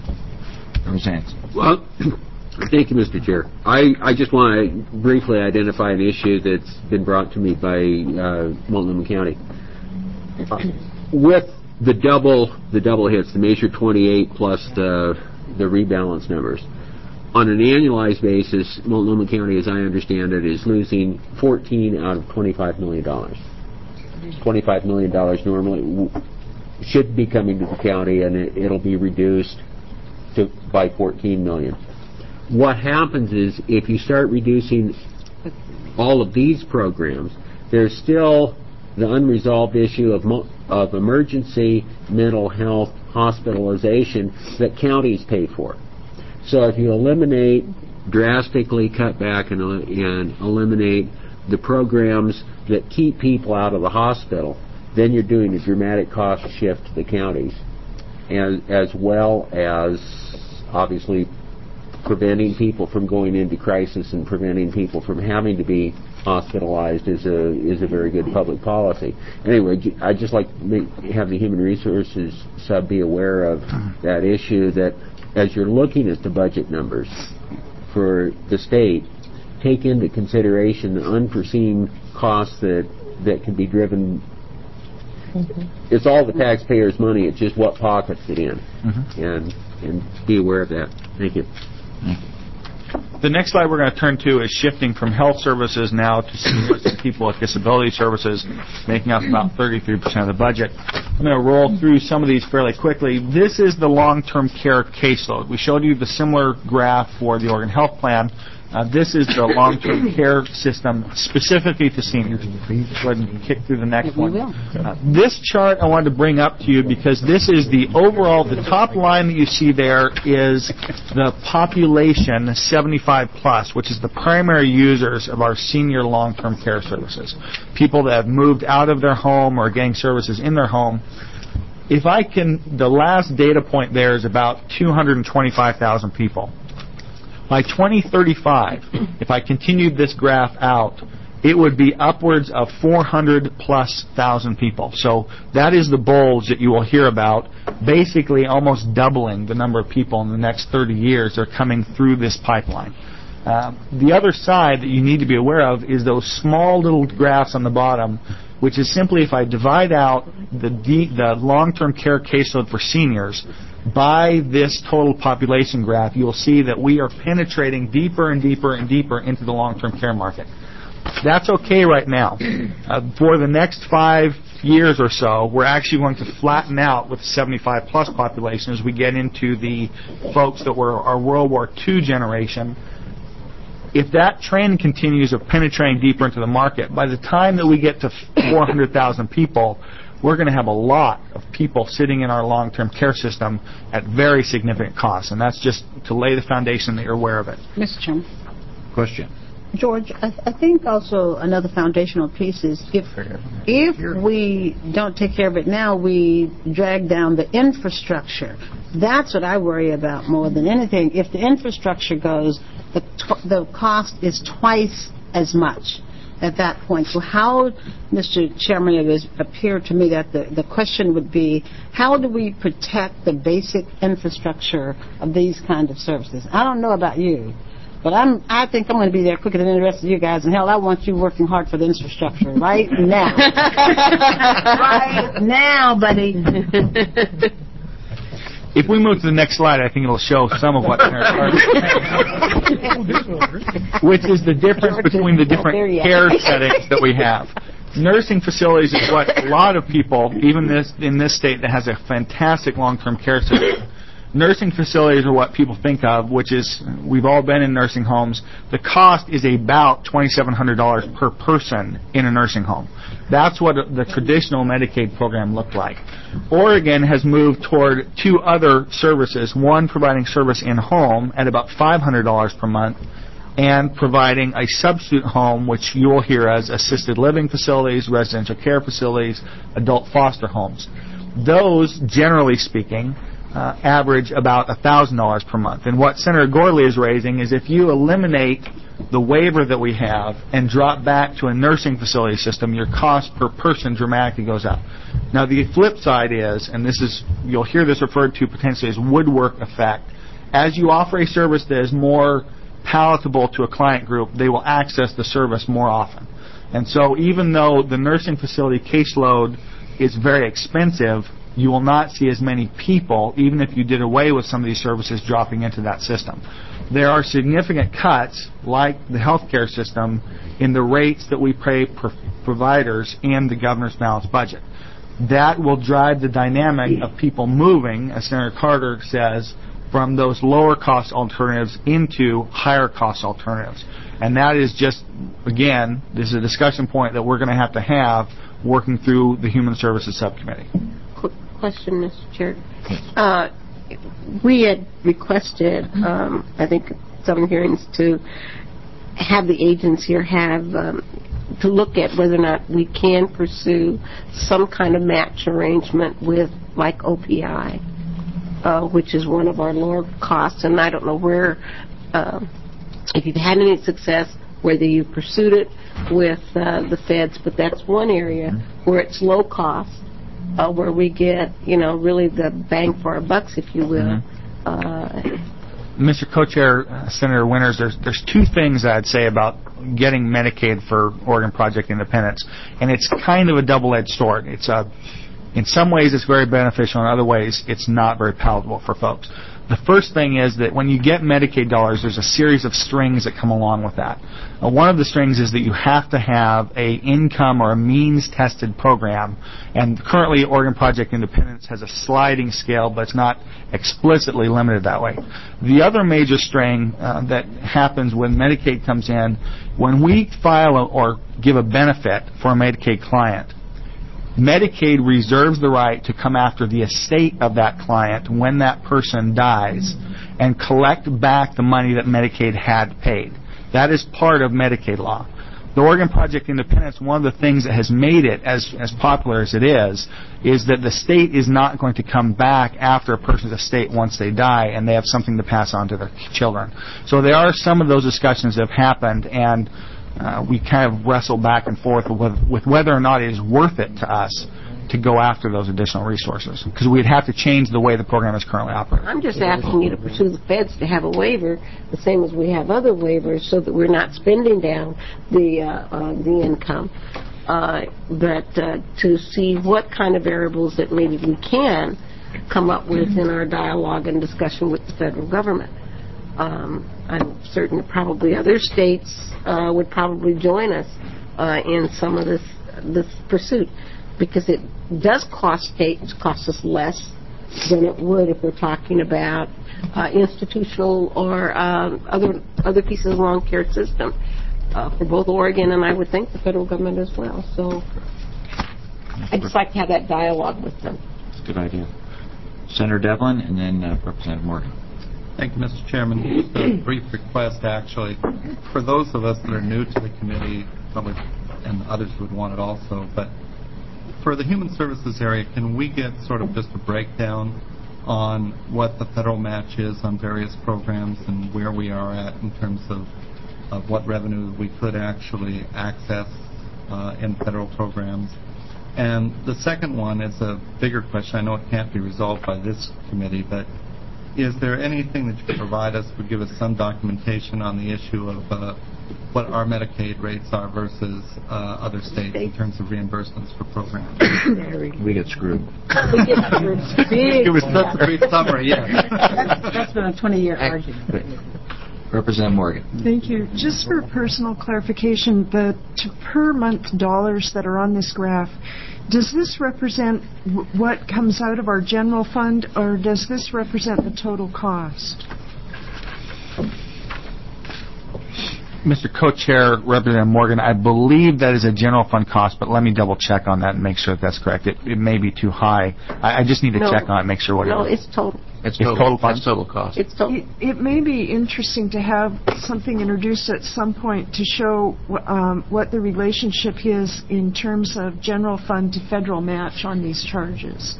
J: Well, thank you, Mister Chair. I, I just want to briefly identify an issue that's been brought to me by uh, Multnomah County. Uh, with the double the double hits, the Measure twenty-eight plus the the rebalance numbers, on an annualized basis, Multnomah County, as I understand it, is losing fourteen out of twenty-five million dollars. twenty-five million dollars normally w- should be coming to the county, and it, it'll be reduced to, by fourteen million dollars. What happens is if you start reducing all of these programs, there's still the unresolved issue of mo- of emergency mental health hospitalization that counties pay for. So if you eliminate, drastically cut back and, and eliminate the programs that keep people out of the hospital, then you're doing a dramatic cost shift to the counties, and as well as obviously preventing people from going into crisis and preventing people from having to be hospitalized is a is a very good public policy. Anyway, I'd just like to make, have the Human Resources sub be aware of that issue, that as you're looking at the budget numbers for the state, take into consideration the unforeseen costs that, that can be driven. Mm-hmm. It's all the taxpayers' money. It's just what pockets it in. Mm-hmm. And and be aware of that. Thank you.
H: The next slide we're going to turn to is shifting from health services now to seniors and people with disability services, making up about thirty-three percent of the budget. I'm going to roll through some of these fairly quickly. This is the long-term care caseload. We showed you the similar graph for the Oregon Health Plan. Uh, this is the long-term care system specifically to seniors. Go ahead and kick through the next one. Uh, this chart I wanted to bring up to you because this is the overall, the top line that you see there is the population seventy-five plus, which is the primary users of our senior long-term care services. People that have moved out of their home or getting services in their home. If I can, the last data point there is about two hundred twenty-five thousand people. By twenty thirty-five, if I continued this graph out, it would be upwards of four hundred plus thousand people. So that is the bulge that you will hear about, basically almost doubling the number of people in the next thirty years that are coming through this pipeline. Uh, the other side that you need to be aware of is those small little graphs on the bottom, which is simply if I divide out the, de- the long-term care caseload for seniors by this total population graph, you'll see that we are penetrating deeper and deeper and deeper into the long-term care market. That's okay right now. Uh, for the next five years or so, we're actually going to flatten out with the seventy-five plus population as we get into the folks that were our World War Two generation. If that trend continues of penetrating deeper into the market, by the time that we get to four hundred thousand people, we're going to have a lot of people sitting in our long-term care system at very significant costs. And that's just to lay the foundation that you're aware of it.
R: Mister Chairman.
A: Question.
R: George, I, th- I think also another foundational piece is if if we don't take care of it now, we drag down the infrastructure. That's what I worry about more than anything. If the infrastructure goes, the tw- the cost is twice as much at that point. So how, Mister Chairman, it has appeared to me that the, the question would be, how do we protect the basic infrastructure of these kind of services? I don't know about you, but I'm, I think I'm going to be there quicker than the rest of you guys. And hell, I want you working hard for the infrastructure right now. Right now, buddy.
H: If we move to the next slide, I think it'll show some of what Senator Carter which is the difference between the different care settings that we have. Nursing facilities is what a lot of people, even this in this state that has a fantastic long-term care system, nursing facilities are what people think of, which is, we've all been in nursing homes. The cost is about twenty-seven hundred dollars per person in a nursing home. That's what the traditional Medicaid program looked like. Oregon has moved toward two other services, one providing service in-home at about five hundred dollars per month, and providing a substitute home, which you'll hear as assisted living facilities, residential care facilities, adult foster homes. Those, generally speaking, Uh, average about one thousand dollars per month. And what Senator Gorley is raising is if you eliminate the waiver that we have and drop back to a nursing facility system, your cost per person dramatically goes up. Now, the flip side is, and this is, you'll hear this referred to potentially as woodwork effect, as you offer a service that is more palatable to a client group, they will access the service more often. And so even though the nursing facility caseload is very expensive, you will not see as many people, even if you did away with some of these services, dropping into that system. There are significant cuts, like the healthcare system, in the rates that we pay per providers in the governor's balanced budget. That will drive the dynamic of people moving, as Senator Carter says, from those lower cost alternatives into higher cost alternatives. And that is just, again, this is a discussion point that we're going to have to have working through the Human Services Subcommittee.
K: Question, Mister Chair. Uh, we had requested, um, I think, some hearings to have the agents here have um, to look at whether or not we can pursue some kind of match arrangement with, like, O P I, uh, which is one of our lower costs. And I don't know where, uh, if you've had any success, whether you pursued it with uh, the feds, but that's one area where it's low cost. Uh, where we get, you know, really the bang for our bucks, if you will. Mm-hmm. Uh,
H: Mister Co-Chair, uh, Senator Winters, there's there's two things I'd say about getting Medicaid for Oregon Project Independence, and it's kind of a double-edged sword. It's a, in some ways it's very beneficial, in other ways it's not very palatable for folks. The first thing is that when you get Medicaid dollars, there's a series of strings that come along with that. Uh, one of the strings is that you have to have a income or a means-tested program, and currently Oregon Project Independence has a sliding scale, but it's not explicitly limited that way. The other major string uh, that happens when Medicaid comes in, when we file a, or give a benefit for a Medicaid client, Medicaid reserves the right to come after the estate of that client when that person dies and collect back the money that Medicaid had paid. That is part of Medicaid law. The Oregon Project Independence, one of the things that has made it as, as popular as it is, is that the state is not going to come back after a person's estate once they die and they have something to pass on to their children. So there are some of those discussions that have happened, and uh, we kind of wrestle back and forth with, with whether or not it is worth it to us to go after those additional resources, because we'd have to change the way the program is currently operating.
K: I'm just asking you to pursue the feds to have a waiver, the same as we have other waivers, so that we're not spending down the uh, uh, the income. Uh, but uh, to see what kind of variables that maybe we can come up with in our dialogue and discussion with the federal government. Um, I'm certain that probably other states uh, would probably join us uh, in some of this this pursuit, because it does cost states, cost us less than it would if we're talking about uh, institutional or um, other other pieces of long care system uh, for both Oregon and I would think the federal government as well. So I'd just like to have that dialogue with them.
A: That's a good idea. Senator Devlin and then uh, Representative Morgan.
M: Thank you, Mister Chairman. Just a brief request, actually. For those of us that are new to the committee, probably, and others would want it also, but for the human services area, can we get sort of just a breakdown on what the federal match is on various programs and where we are at in terms of, of what revenue we could actually access uh, in federal programs? And the second one is a bigger question. I know it can't be resolved by this committee, but is there anything that you can provide us, would give us some documentation on the issue of uh, what our Medicaid rates are versus uh, other states in terms of reimbursements for programs?
A: We get screwed.
K: We get screwed big.
M: It was just a brief summary, yeah.
R: That's, that's been a twenty-year argument.
A: Representative Morgan.
S: Thank you. Just for personal clarification, the t- per month dollars that are on this graph, does this represent w- what comes out of our general fund, or does this represent the total cost?
H: Mister Co-Chair, Representative Morgan, I believe that is a general fund cost, but let me double check on that and make sure that that's correct. It, it may be too high. I, I just need to
K: No.
H: check on it and make sure what
K: No,
H: it is.
K: it's total.
G: It's
H: It's
G: total,
H: total funds?
G: That's total cost.
K: It's total.
S: It, it may be interesting to have something introduced at some point to show um, what the relationship is in terms of general fund to federal match on these charges.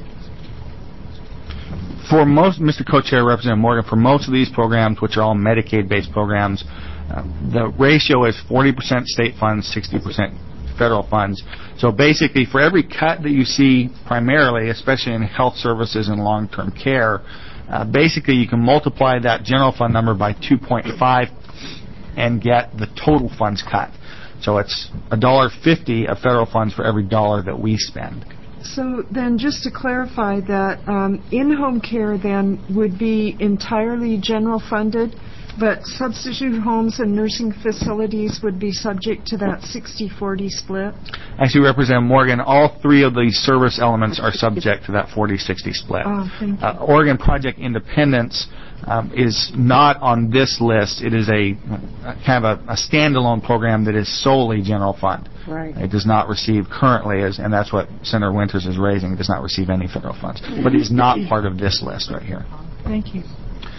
H: For most, Mister Co-Chair, Representative Morgan, for most of these programs, which are all Medicaid-based programs, uh, the ratio is forty percent state funds, sixty percent federal funds. So basically, for every cut that you see primarily, especially in health services and long-term care, uh, basically you can multiply that general fund number by two point five and get the total funds cut. So it's one dollar fifty of federal funds for every dollar that we spend.
S: So then, just to clarify that, um, in-home care then would be entirely general funded, but substitute homes and nursing facilities would be subject to that sixty forty split?
H: Actually, Representative Morgan, all three of these service elements are subject to that forty sixty split.
S: Oh, thank you.
H: Uh, Oregon Project Independence um, is not on this list. It is a, a kind of a, a standalone program that is solely general fund.
K: Right.
H: It does not receive currently, as, and that's what Senator Winters is raising, it does not receive any federal funds. But it is not part of this list right here.
S: Thank you.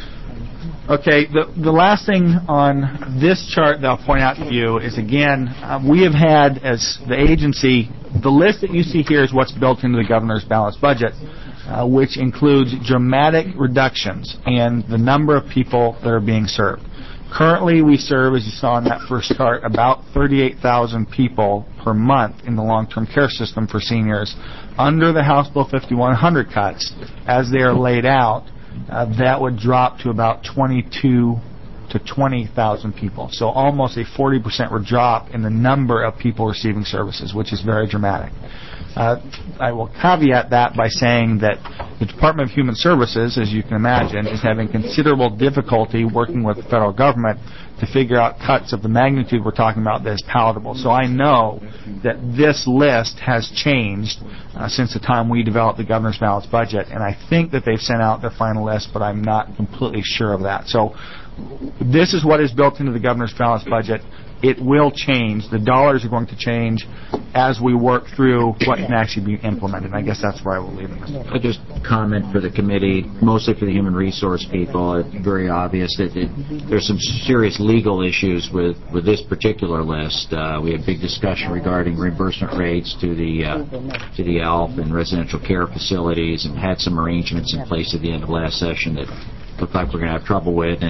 H: Okay, the, the last thing on this chart that I'll point out to you is, again, uh, we have had, as the agency, the list that you see here is what's built into the governor's balanced budget, uh, which includes dramatic reductions in the number of people that are being served. Currently, we serve, as you saw in that first chart, about thirty-eight thousand people per month in the long-term care system for seniors. Under the House Bill fifty-one hundred cuts, as they are laid out, Uh, that would drop to about twenty-two to twenty thousand people. So almost a forty percent drop in the number of people receiving services, which is very dramatic. Uh, I will caveat that by saying that the Department of Human Services, as you can imagine, is having considerable difficulty working with the federal government to figure out cuts of the magnitude we're talking about that is palatable. So I know that this list has changed uh, since the time we developed the governor's balanced budget, and I think that they've sent out their final list, but I'm not completely sure of that. So this is what is built into the governor's balanced budget. It will change. The dollars are going to change as we work through what can actually be implemented. I guess that's where I will leave it.
A: I just comment for the committee, mostly for the human resource people. It's very obvious that it, there's some serious legal issues with, with this particular list. Uh, we had big discussion regarding reimbursement rates to the uh, to the A L F and residential care facilities, and had some arrangements in place at the end of last session that looked like we're going to have trouble with. And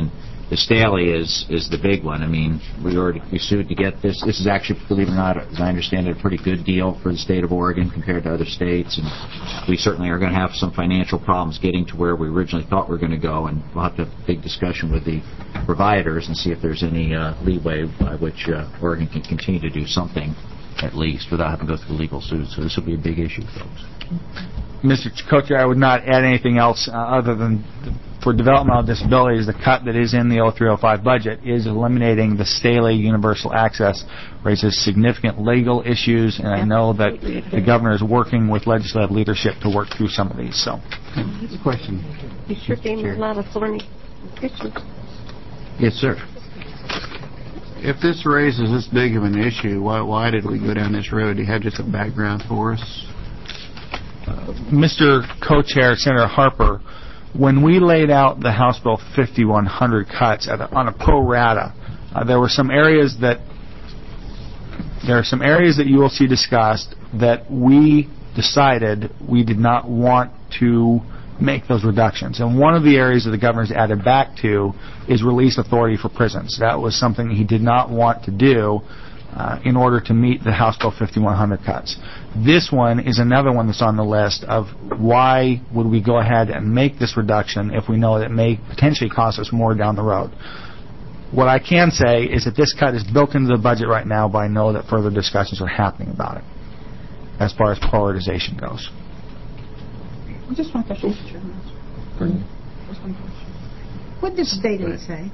A: the Staley is is the big one. I mean, we already we sued to get this. This is actually, believe it or not, as I understand it, a pretty good deal for the state of Oregon compared to other states. And we certainly are going to have some financial problems getting to where we originally thought we were going to go. And we'll have to have a big discussion with the providers and see if there's any uh, leeway by which uh, Oregon can continue to do something, at least, without having to go through legal suits. So this will be a big issue, folks.
H: Mister Co-Chair, I would not add anything else uh, other than the, for developmental disabilities, the cut that is in the oh three oh five budget is eliminating the Staley universal access, raises significant legal issues, and I know that the governor is working with legislative leadership to work through some of these. So,
E: Good question.
K: You sure gave me a lot of thorny issues.
A: Yes, sir.
E: If this raises this big of an issue, why why did we go down this road? Do you have just a background for us?
H: Uh, Mister Co-Chair, Senator Harper, when we laid out the House Bill fifty-one hundred cuts at a, on a pro rata, uh, there were some areas that there are some areas that you will see discussed that we decided we did not want to make those reductions. And one of the areas that the governor's added back to is release authority for prisons. That was something he did not want to do uh, in order to meet the House Bill fifty-one hundred cuts. This one is another one that's on the list of why would we go ahead and make this reduction if we know that it may potentially cost us more down the road. What I can say is that this cut is built into the budget right now, but I know that further discussions are happening about it as far as prioritization goes.
R: Just one question, Mister Chairman. Just one question. What does Staley say?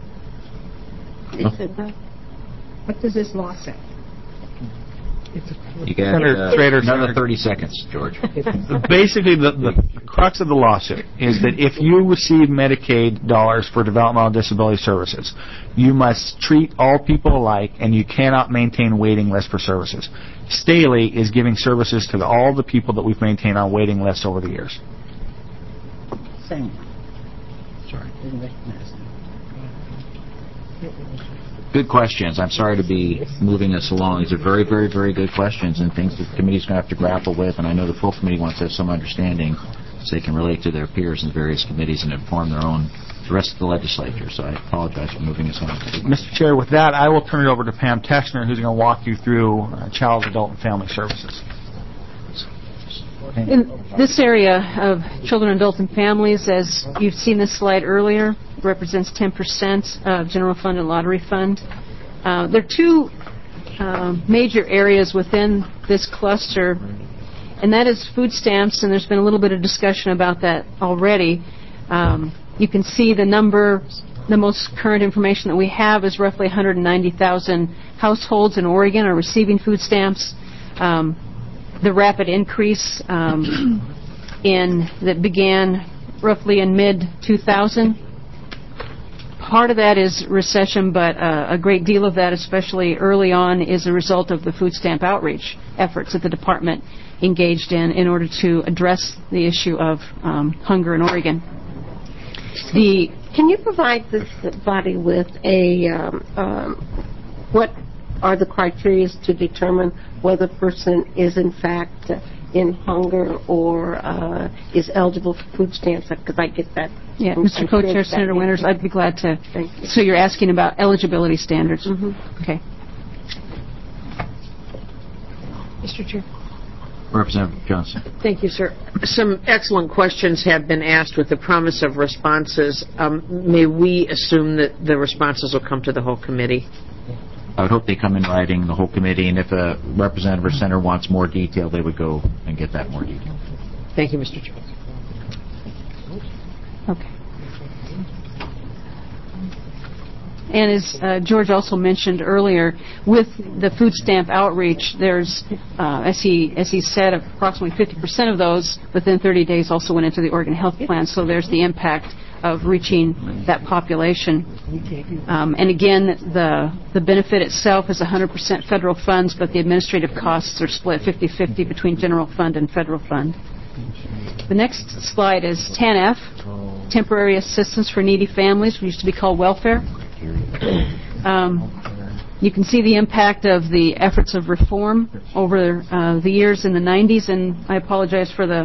R: What does this law say?
A: You got
H: Senator
A: uh,
H: Schrader,
A: another
H: Senator-
A: thirty seconds, George.
H: Basically, the, the crux of the lawsuit is that if you receive Medicaid dollars for developmental disability services, you must treat all people alike, and you cannot maintain waiting lists for services. Staley is giving services to the, all the people that we've maintained on waiting lists over the years.
R: Same.
A: Sorry. Good questions. I'm sorry to be moving us along. These are very, very, very good questions and things that the committee's going to have to grapple with, and I know the full committee wants to have some understanding so they can relate to their peers in various committees and inform their own, the rest of the legislature. So I apologize for moving us on.
H: Mister Chair, with that, I will turn it over to Pam Teschner, who's going to walk you through uh, Child, Adult, and Family Services.
I: In this area of children, adults, and families, as you've seen this slide earlier, represents ten percent of general fund and lottery fund. Uh, there are two uh, major areas within this cluster, and that is food stamps, and there's been a little bit of discussion about that already. Um, you can see the number, the most current information that we have is roughly one hundred ninety thousand households in Oregon are receiving food stamps. Um, the rapid increase um, in that began roughly in mid two thousand. Part of that is recession, but uh, a great deal of that, especially early on, is a result of the food stamp outreach efforts that the department engaged in in order to address the issue of um, hunger in Oregon. The
K: Can you provide this body with a um, um, what are the criteria to determine whether a person is in fact in hunger or uh, is eligible for food stamps? Because I get that.
I: Yeah, Mister
K: I'm
I: Co-Chair,
K: curious
I: Senator
K: that
I: Winters, I'd be glad to.
K: Thank you.
I: So you're asking about eligibility standards?
K: Mm-hmm.
I: Okay. Mister Chair.
A: Representative Johnson.
L: Thank you, sir. Some excellent questions have been asked with the promise of responses. Um, may we assume that the responses will come to the whole committee?
A: I would hope they come in writing, the whole committee, and if a representative or senator wants more detail, they would go and get that more detail.
L: Thank you, Mister Chair.
I: Okay. And as uh, George also mentioned earlier, with the food stamp outreach, there's, uh, as he as he said, approximately fifty percent of those within thirty days also went into the Oregon Health Plan. So there's the impact of reaching that population. Um, and again, the the benefit itself is one hundred percent federal funds, but the administrative costs are split fifty-fifty between general fund and federal fund. The next slide is ten F, Temporary Assistance for Needy Families, which used to be called welfare. Um, you can see the impact of the efforts of reform over uh, the years in the nineties, and I apologize for the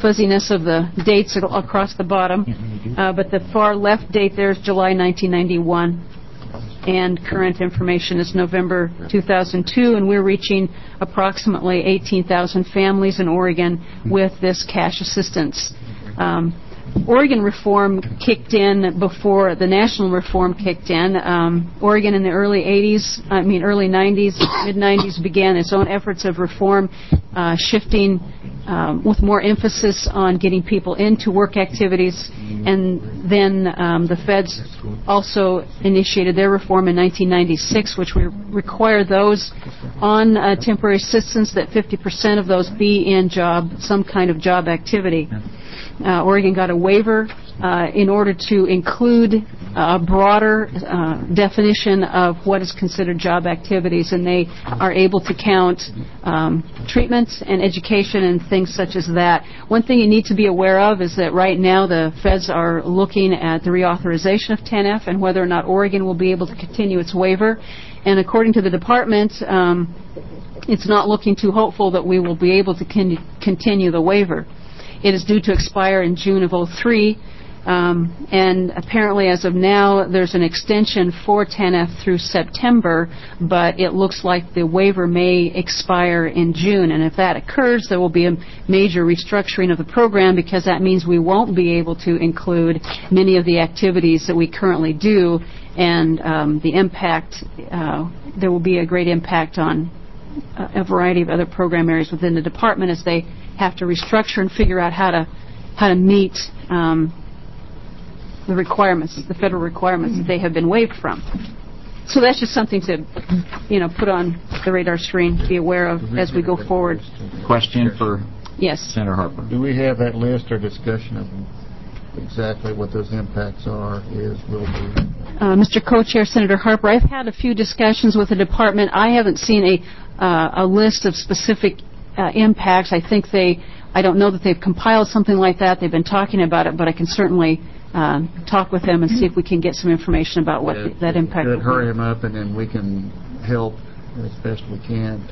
I: fuzziness of the dates across the bottom. Uh, but the far left date there is July nineteen ninety-one. And current information is November two thousand two, and we're reaching approximately eighteen thousand families in Oregon with this cash assistance. Um, Oregon reform kicked in before the national reform kicked in. Um, Oregon in the early eighties, I mean early nineties, mid nineties began its own efforts of reform, uh, shifting um, with more emphasis on getting people into work activities. And then um, the feds also initiated their reform in nineteen ninety-six, which re- required those on uh, temporary assistance that fifty percent of those be in job, some kind of job activity. Uh, Oregon got a waiver uh, in order to include a broader uh, definition of what is considered job activities, and they are able to count um, treatment and education and things such as that. One thing you need to be aware of is that right now the feds are looking at the reauthorization of ten F and whether or not Oregon will be able to continue its waiver. And according to the department, um, it's not looking too hopeful that we will be able to con- continue the waiver. It is due to expire in June of oh three, um, and apparently as of now there's an extension for ten F through September, but it looks like the waiver may expire in June, and if that occurs there will be a major restructuring of the program, because that means we won't be able to include many of the activities that we currently do, and um, the impact, uh, there will be a great impact on a variety of other program areas within the department as they have to restructure and figure out how to how to meet um, the requirements, the federal requirements that they have been waived from. So that's just something to, you know, put on the radar screen, be aware of as we go forward.
A: Question for
I: yes.
A: Senator Harper.
E: Do we have that list or discussion of exactly what those impacts are, is, will be?
I: Uh, Mister Co-Chair, Senator Harper, I've had a few discussions with the department. I haven't seen a uh, a list of specific uh, impacts. I think they, I don't know that they've compiled something like that. They've been talking about it, but I can certainly uh, talk with them and see if we can get some information about what
E: Yeah,
I: the, that impact will
E: It'd hurry
I: be.
E: them up, and then we can help as best we can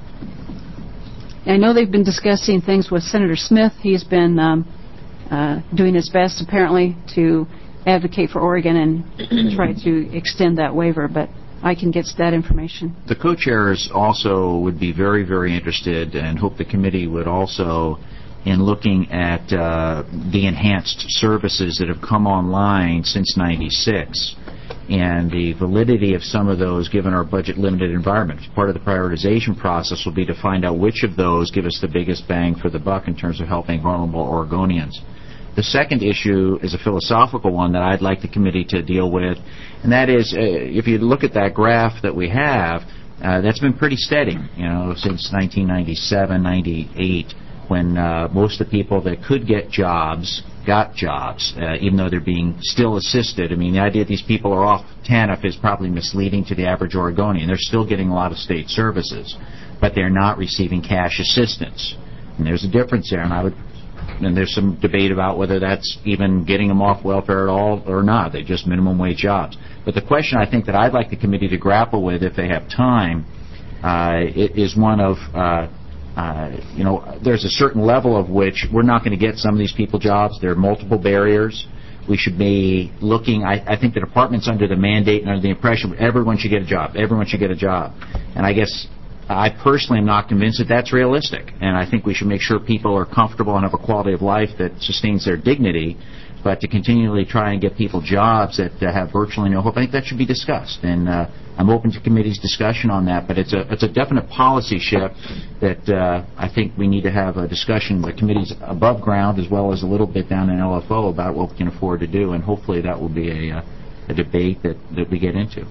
E: to.
I: I know they've been discussing things with Senator Smith. He's been um, uh, doing his best, apparently, to advocate for Oregon and try to extend that waiver, but I can get that information.
A: The co-chairs also would be very, very interested, and hope the committee would also, in looking at uh, the enhanced services that have come online since ninety-six, and the validity of some of those given our budget-limited environment. Part of the prioritization process will be to find out which of those give us the biggest bang for the buck in terms of helping vulnerable Oregonians. The second issue is a philosophical one that I'd like the committee to deal with, and that is, uh, if you look at that graph that we have, uh, that's been pretty steady, you know, since nineteen ninety-seven, ninety-eight, when uh, most of the people that could get jobs got jobs, uh, even though they're being still assisted. I mean, the idea that these people are off T A N F is probably misleading to the average Oregonian. They're still getting a lot of state services, but they're not receiving cash assistance. And there's a difference there, and I would and there's some debate about whether that's even getting them off welfare at all or not. They're just minimum wage jobs. But the question I think that I'd like the committee to grapple with, if they have time, uh, is one of, uh, uh, you know, there's a certain level of which we're not going to get some of these people jobs. There are multiple barriers. We should be looking, I, I think the department's under the mandate and under the impression everyone should get a job. Everyone should get a job. And I guess I personally am not convinced that that's realistic, and I think we should make sure people are comfortable and have a quality of life that sustains their dignity, but to continually try and get people jobs that uh, have virtually no hope, I think that should be discussed, and uh, I'm open to committee's discussion on that, but it's a it's a definite policy shift that uh, I think we need to have a discussion with committees above ground as well as a little bit down in L F O about what we can afford to do, and hopefully that will be a, uh, a debate that, that we get into.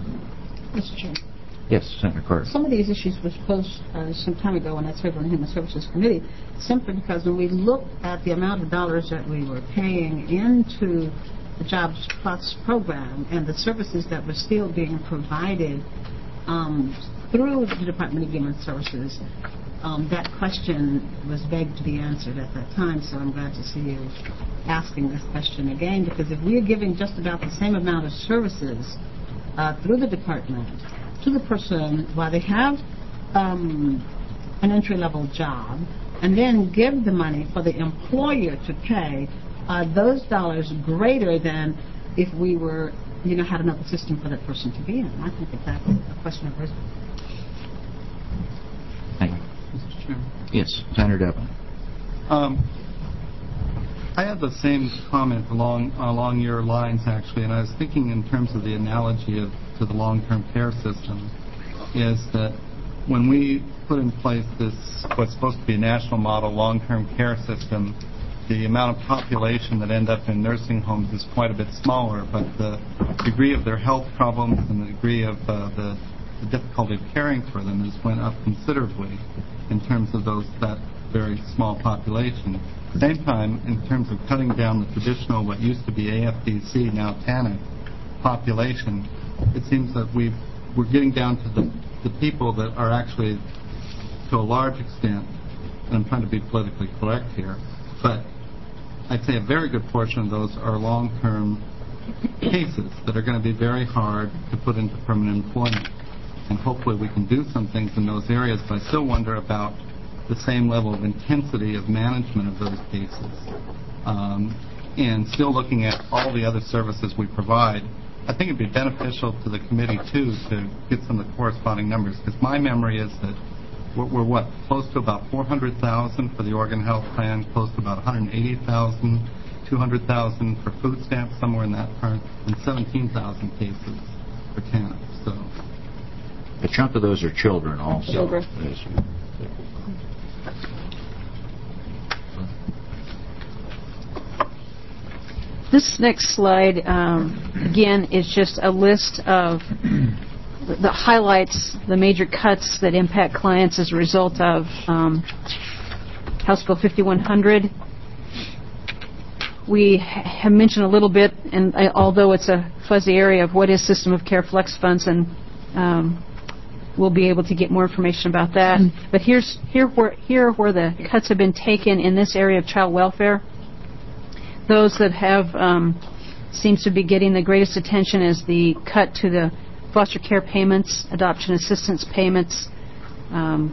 R: Mister Chair.
A: Yes, Senator Carter.
R: Some of these issues were posed uh, some time ago when I served on the Human Services Committee, simply because when we looked at the amount of dollars that we were paying into the Jobs Plus program and the services that were still being provided um, through the Department of Human Services, um, that question was begged to be answered at that time, so I'm glad to see you asking this question again, because if we're giving just about the same amount of services uh, through the department to the person while they have um, an entry-level job, and then give the money for the employer to pay, are those dollars greater than if we were, you know, had another system for that person to be in? I think that that's a question of risk.
A: Thank you.
M: Mister Chairman.
A: Yes, Senator Devlin.
M: Um, I have the same comment along along your lines, actually, and I was thinking in terms of the analogy of to the long-term care system, is that when we put in place this, what's supposed to be a national model long-term care system, the amount of population that end up in nursing homes is quite a bit smaller, but the degree of their health problems and the degree of uh, the, the difficulty of caring for them has went up considerably in terms of those that very small population. At the same time, in terms of cutting down the traditional, what used to be A F D C, now TANF population, it seems that we've, we're getting down to the, the people that are actually, to a large extent, and I'm trying to be politically correct here, but I'd say a very good portion of those are long-term cases that are going to be very hard to put into permanent employment. And hopefully we can do some things in those areas, but I still wonder about the same level of intensity of management of those cases. Um, and still looking at all the other services we provide, I think it'd be beneficial to the committee, too, to get some of the corresponding numbers, because my memory is that we're, we're, what, close to about four hundred thousand for the Oregon Health Plan, close to about one hundred eighty thousand, two hundred thousand for food stamps, somewhere in that part, and seventeen thousand cases for TANF. So
A: A chunk of those are children also.
I: Children.
A: Yes.
I: This next slide, um, again, is just a list of the highlights, the major cuts that impact clients as a result of um, House Bill fifty-one hundred. We have mentioned a little bit, and uh, although it's a fuzzy area, of what is System of Care Flex Funds, and um, we'll be able to get more information about that. But here's here where here where the cuts have been taken in this area of child welfare. Those that have um, seems to be getting the greatest attention is the cut to the foster care payments, adoption assistance payments. Um,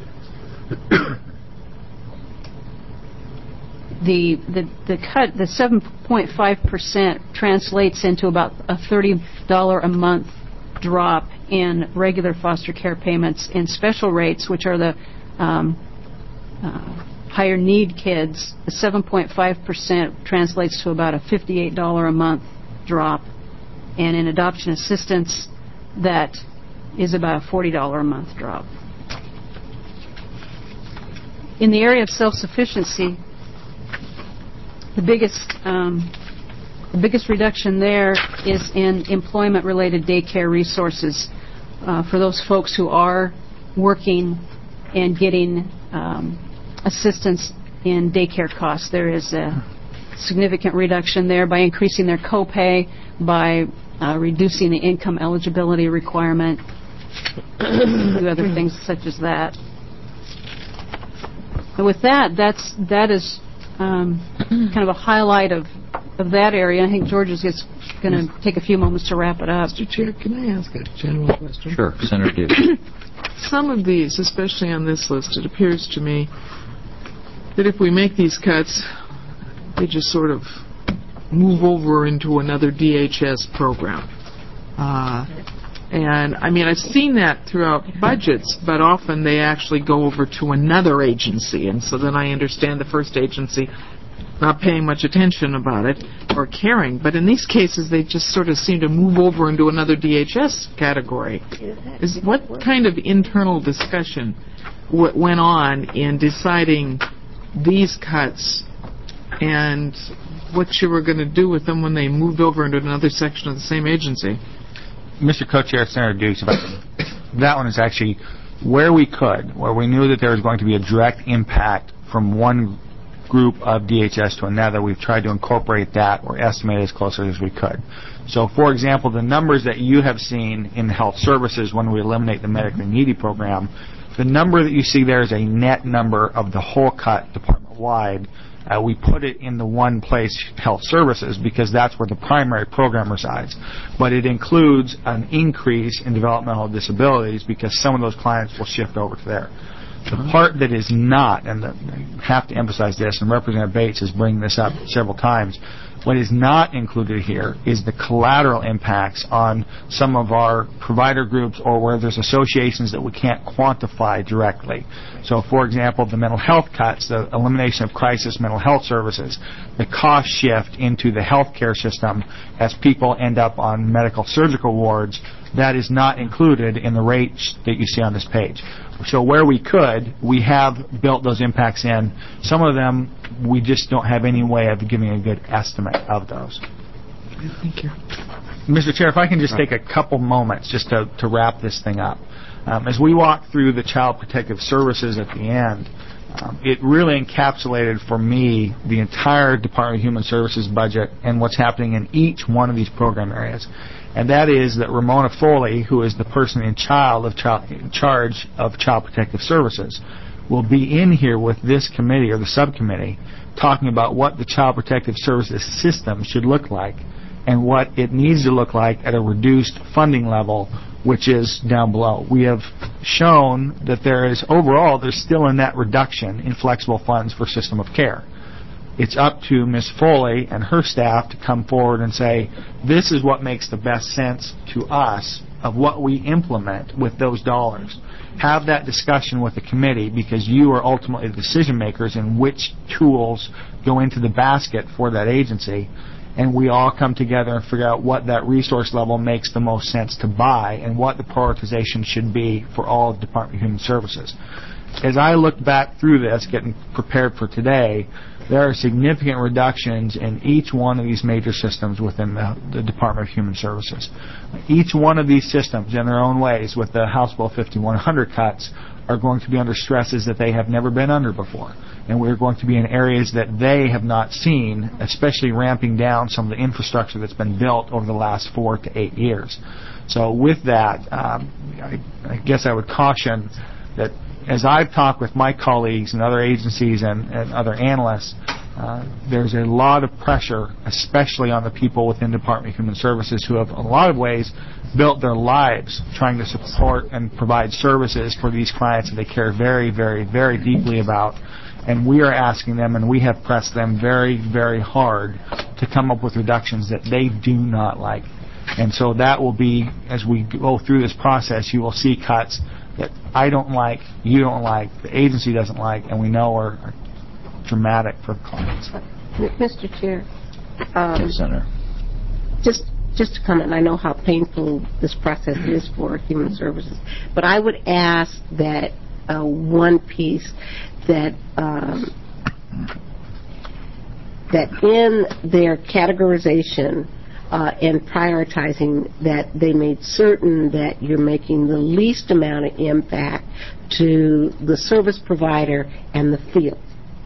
I: the the the cut, the seven point five percent translates into about a thirty dollars a month drop in regular foster care payments. In special rates, which are the um, uh, higher need kids, the seven point five percent translates to about a fifty-eight dollars a month drop. And in adoption assistance, that is about a forty dollars a month drop. In the area of self-sufficiency, the biggest um, the biggest reduction there is in employment-related daycare resources uh, for those folks who are working and getting um, assistance in daycare costs. There is a significant reduction there by increasing their copay, by uh, reducing the income eligibility requirement, do other things such as that. And with that, that's that is um, kind of a highlight of, of that area. I think George is going to take a few moments to wrap it up.
P: Mister Chair, can I ask a general question?
A: Sure, Senator Duke.
P: Some of these, especially on this list, it appears to me that if we make these cuts, they just sort of move over into another D H S program. Uh, and, I mean, I've seen that throughout budgets, but often they actually go over to another agency, and so then I understand the first agency not paying much attention about it or caring. But in these cases, they just sort of seem to move over into another D H S category. Is what kind of internal discussion w- went on in deciding these cuts and what you were going to do with them when they moved over into another section of the same agency?
H: Mister Co-Chair, Senator Dukes, that one is actually where we could, where we knew that there was going to be a direct impact from one group of D H S to another. We've tried to incorporate that or estimate as closely as we could. So, for example, the numbers that you have seen in health services when we eliminate the medically needy program, the number that you see there is a net number of the whole cut department-wide. Uh, we put it in the one place, health services, because that's where the primary program resides. But it includes an increase in developmental disabilities because some of those clients will shift over to there. The part that is not, and the, I have to emphasize this, and Representative Bates has bringing this up several times, what is not included here is the collateral impacts on some of our provider groups or where there's associations that we can't quantify directly. So, for example, the mental health cuts, the elimination of crisis mental health services, the cost shift into the healthcare system as people end up on medical surgical wards, that is not included in the rates that you see on this page. So where we could, we have built those impacts in. Some of them, we just don't have any way of giving a good estimate of those.
P: Thank you.
H: Mister Chair, if I can just take a couple moments just to, to wrap this thing up. Um, as we walk through the Child Protective Services at the end, um, it really encapsulated for me the entire Department of Human Services budget and what's happening in each one of these program areas. And that is that Ramona Foley, who is the person in, child of child, in charge of Child Protective Services, will be in here with this committee or the subcommittee talking about what the Child Protective Services system should look like and what it needs to look like at a reduced funding level, which is down below. We have shown that there is, overall, there's still a net reduction in flexible funds for system of care. It's up to Miz Foley and her staff to come forward and say, this is what makes the best sense to us of what we implement with those dollars. Have that discussion with the committee because you are ultimately the decision makers in which tools go into the basket for that agency. And we all come together and figure out what that resource level makes the most sense to buy and what the prioritization should be for all of the Department of Human Services. As I look back through this, getting prepared for today, there are significant reductions in each one of these major systems within the, the Department of Human Services. Each one of these systems, in their own ways, with the House Bill fifty-one hundred cuts, are going to be under stresses that they have never been under before. And we're going to be in areas that they have not seen, especially ramping down some of the infrastructure that's been built over the last four to eight years. So with that, um, I, I guess I would caution that as I've talked with my colleagues and other agencies and, and other analysts, uh, there's a lot of pressure, especially on the people within the Department of Human Services who have, in a lot of ways, built their lives trying to support and provide services for these clients that they care very, very, very deeply about. And we are asking them, and we have pressed them very, very hard to come up with reductions that they do not like. And so that will be, as we go through this process, you will see cuts that I don't like, you don't like, the agency doesn't like, and we know are, are dramatic for clients.
K: Mister Chair, um,
A: yes, Senator.
K: Just, just to comment, I know how painful this process is for Human Services, but I would ask that uh, one piece that um, that in their categorization uh, and prioritizing, that they made certain that you're making the least amount of impact to the service provider and the field,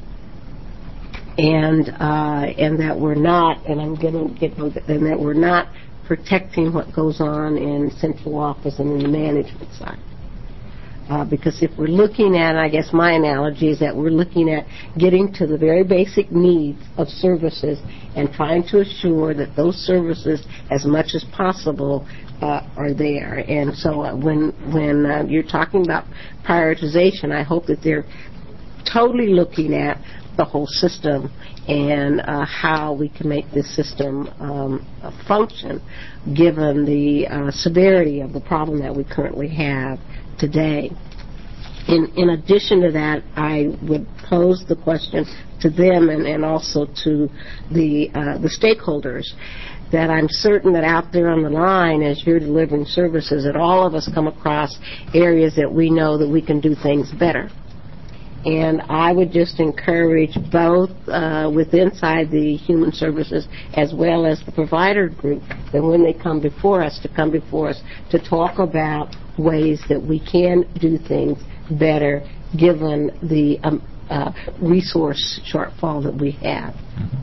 K: and uh, and that we're not, and I'm going to get, and that we're not protecting what goes on in central office and in the management side. Uh, because if we're looking at, I guess my analogy is that we're looking at getting to the very basic needs of services and trying to assure that those services, as much as possible, uh, are there. And so uh, when when uh, you're talking about prioritization, I hope that they're totally looking at the whole system and uh, how we can make this system um, function given the uh, severity of the problem that we currently have today. In, in addition to that, I would pose the question to them and, and also to the uh, the stakeholders that I'm certain that out there on the line as you're delivering services that all of us come across areas that we know that we can do things better. And I would just encourage both uh, with inside the Human Services as well as the provider group that when they come before us, to come before us to talk about ways that we can do things better given the um, uh, resource shortfall that we have.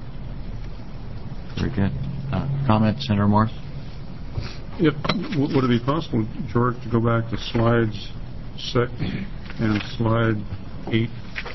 A: Very good. Uh, comment, Senator Morris?
N: If, w- would it be possible, George, to go back to slides six and slide eight?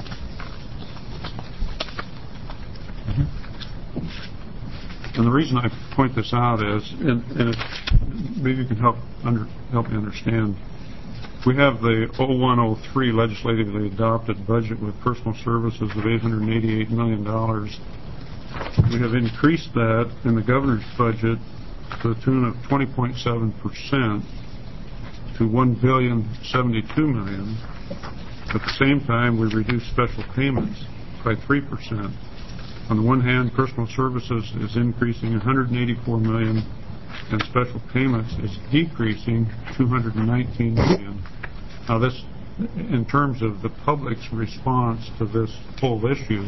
A: Mm-hmm.
N: And the reason I point this out is, and, and it, maybe you can help under, help me understand We have the oh one oh three legislatively adopted budget with personal services of eight hundred eighty-eight million dollars. We have increased that in the governor's budget to the tune of twenty point seven percent to one billion seventy-two million dollars. At the same time, we reduced special payments by three percent. On the one hand, personal services is increasing one hundred eighty-four million dollars, and special payments is decreasing two hundred nineteen million dollars. Now, this, in terms of the public's response to this whole issue,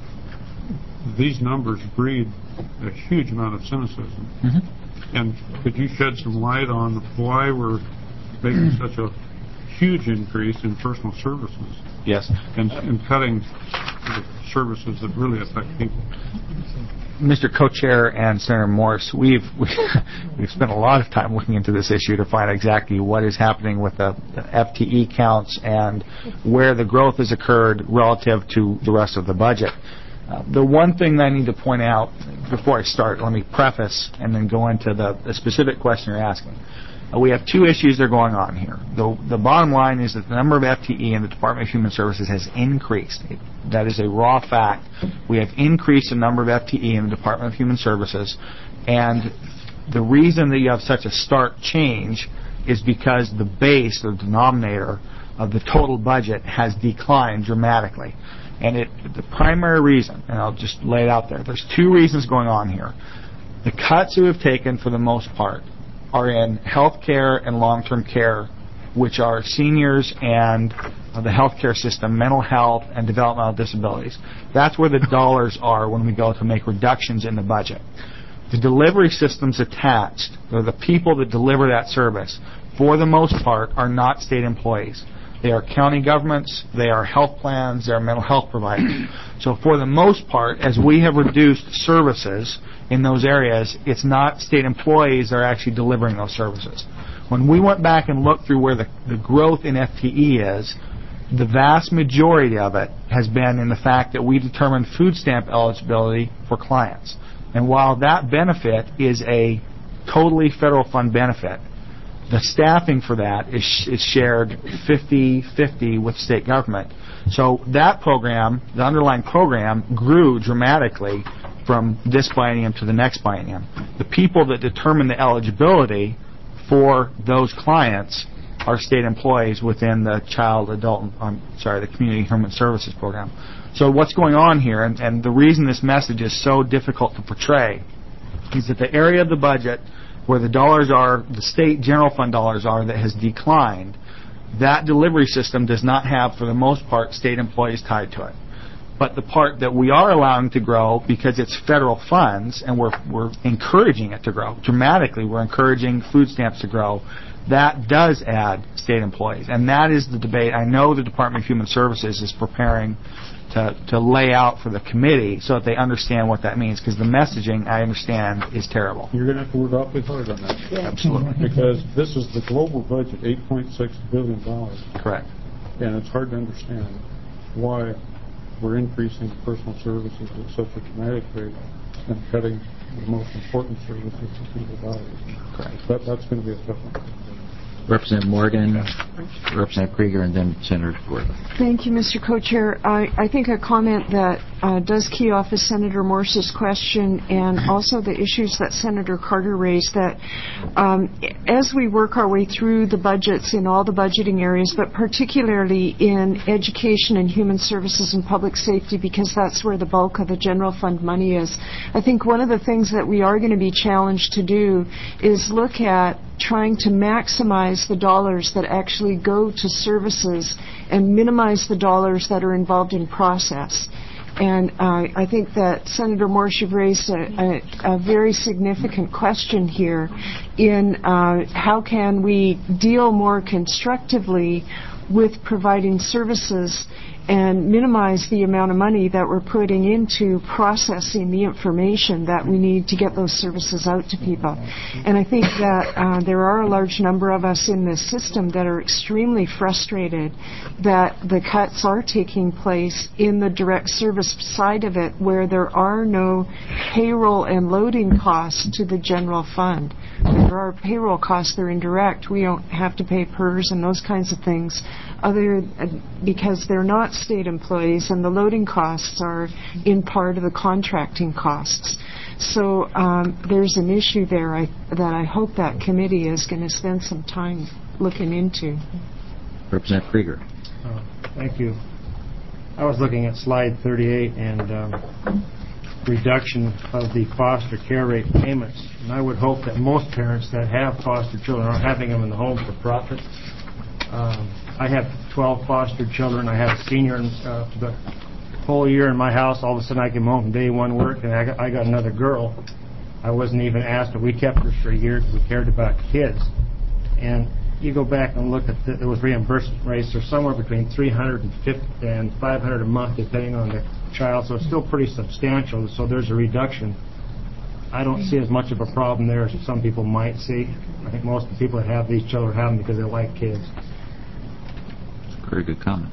N: these numbers breed a huge amount of cynicism. Mm-hmm. And could you shed some light on why we're making such a huge increase in personal services?
H: Yes.
N: And, and cutting the services that really affect people?
H: Mister Co-Chair and Senator Morse, we've we've spent a lot of time looking into this issue to find exactly what is happening with the, the F T E counts and where the growth has occurred relative to the rest of the budget. Uh, the one thing that I need to point out before I start, let me preface and then go into the, the specific question you're asking. Uh, we have two issues that are going on here. The, the bottom line is that the number of F T E in the Department of Human Services has increased. It, that is a raw fact. We have increased the number of F T E in the Department of Human Services, and the reason that you have such a stark change is because the base, or the denominator, of the total budget has declined dramatically. And it, the primary reason, and I'll just lay it out there, there's two reasons going on here. The cuts that we've taken, for the most part, are in health care and long-term care, which are seniors and uh, the health care system, mental health, and developmental disabilities. That's where the dollars are when we go to make reductions in the budget. The delivery systems attached, or the people that deliver that service, for the most part, are not state employees. They are county governments, they are health plans, they are mental health providers. So for the most part, as we have reduced services in those areas, it's not state employees that are actually delivering those services. When we went back and looked through where the, the growth in F T E is, the vast majority of it has been in the fact that we determined food stamp eligibility for clients. And while that benefit is a totally federal fund benefit, the staffing for that is, is shared fifty fifty with state government. So that program, the underlying program, grew dramatically from this biennium to the next biennium. The people that determine the eligibility for those clients are state employees within the child, adult, I'm sorry, the Community Human Services Program. So what's going on here, and, and the reason this message is so difficult to portray, is that the area of the budget where the dollars are, the state general fund dollars are, that has declined, that delivery system does not have, for the most part, state employees tied to it. But the part that we are allowing to grow, because it's federal funds, and we're, we're encouraging it to grow dramatically, we're encouraging food stamps to grow, that does add state employees. And that is the debate. I know the Department of Human Services is preparing to, to lay out for the committee so that they understand what that means, because the messaging, I understand, is terrible.
N: You're going to have to work awfully hard on that.
H: Yeah. Absolutely.
N: Because this is the global budget, eight point six billion dollars.
H: Correct.
N: And it's hard to understand why we're increasing personal services at such a dramatic rate and cutting the most important services to people values.
H: Correct.
N: That, that's going to be a tough one.
A: Representative Morgan, Representative Krieger, and then Senator Ford.
S: Thank you, Mister Co-Chair. I, I think a comment that uh, does key off is Senator Morse's question and also the issues that Senator Carter raised, that um, as we work our way through the budgets in all the budgeting areas, but particularly in education and human services and public safety, because that's where the bulk of the general fund money is, I think one of the things that we are going to be challenged to do is look at trying to maximize the dollars that actually go to services and minimize the dollars that are involved in process. And uh, I think that Senator Morse, you've raised a, a, a very significant question here in uh, how can we deal more constructively with providing services and minimize the amount of money that we're putting into processing the information that we need to get those services out to people. And I think that uh, there are a large number of us in this system that are extremely frustrated that the cuts are taking place in the direct service side of it, where there are no payroll and loading costs to the general fund. When there are payroll costs, they're indirect. We don't have to pay P E R S and those kinds of things, other uh, because they're not state employees, and the loading costs are in part of the contracting costs. So um, there's an issue there I, that I hope that committee is going to spend some time looking into.
A: Representative Krieger.
T: Uh, thank you. I was looking at slide thirty-eight and um, reduction of the foster care rate payments, and I would hope that most parents that have foster children are having them in the home for profit. Um, I have twelve foster children. I had a senior uh, for the whole year in my house. All of a sudden, I came home from day one work, and I got, I got another girl. I wasn't even asked, but we kept her for a year because we cared about kids. And you go back and look at the, those reimbursement rates are somewhere between three hundred fifty and five hundred a month, depending on the child. So it's still pretty substantial. So there's a reduction. I don't see as much of a problem there as some people might see. I think most of the people that have these children have them because they like kids.
A: Very good comment.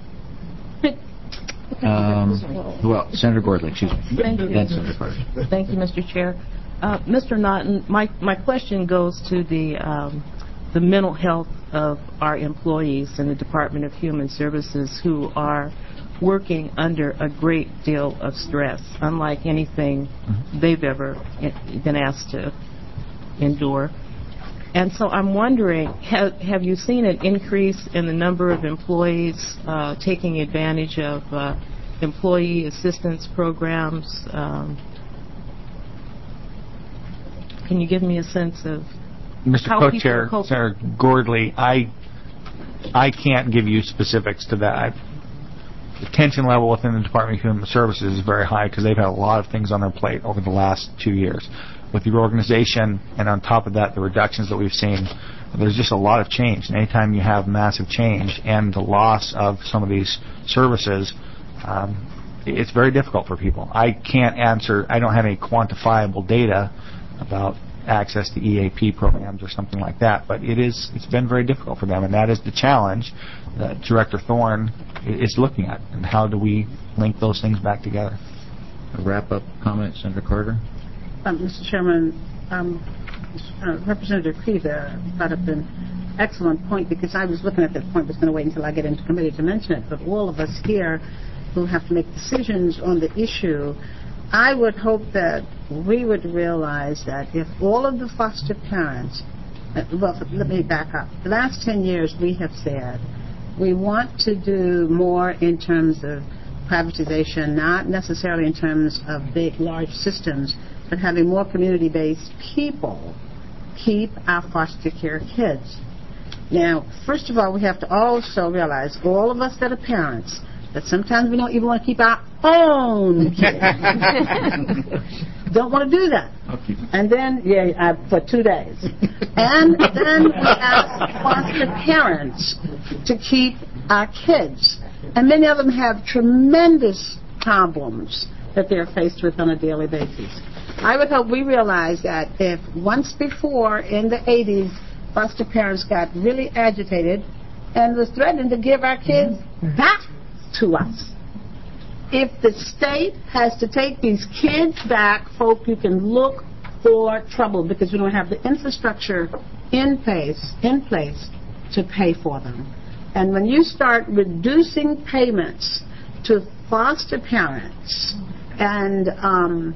A: Um, well, Senator Gordley, excuse me.
U: Thank you.
A: Then Senator Carter.
U: Thank you, Mister Chair. Uh, Mister Naughton, my, my question goes to the um, the mental health of our employees in the Department of Human Services who are working under a great deal of stress, unlike anything mm-hmm. they've ever been asked to endure. And so I'm wondering, have, have you seen an increase in the number of employees uh, taking advantage of uh, employee assistance programs? Um, can you give me a sense of
H: Mister
U: how
H: Co-Chair,
U: people cope?
H: Senator Gordley, I I can't give you specifics to that. I, the tension level within the Department of Human Services is very high because they've had a lot of things on their plate over the last two years. With the reorganization, and on top of that, the reductions that we've seen, there's just a lot of change. And anytime you have massive change and the loss of some of these services, um, it's very difficult for people. I can't answer, I don't have any quantifiable data about access to E A P programs or something like that, but it is, it's been very difficult for them, and that is the challenge that Director Thorne is looking at, and how do we link those things back together.
A: A wrap-up comment, Senator Carter?
R: Um, Mister Chairman, um, uh, Representative Krieger brought up an excellent point, because I was looking at that point, was going to wait until I get into committee to mention it, but all of us here who have to make decisions on the issue, I would hope that we would realize that if all of the foster parents, uh, well, let me back up. The last ten years we have said we want to do more in terms of privatization, not necessarily in terms of big, large systems, but having more community-based people keep our foster care kids. Now, first of all, we have to also realize, all of us that are parents, that sometimes we don't even want to keep our own kids. Don't want to do that.
A: Okay.
R: And then, yeah, uh, for two days. And then we ask foster parents to keep our kids. And many of them have tremendous problems that they're faced with on a daily basis. I would hope we realize that if once before in the eighties, foster parents got really agitated and was threatening to give our kids back to us. If the state has to take these kids back, folk, you can look for trouble, because we don't have the infrastructure in place, in place to pay for them. And when you start reducing payments to foster parents, and um,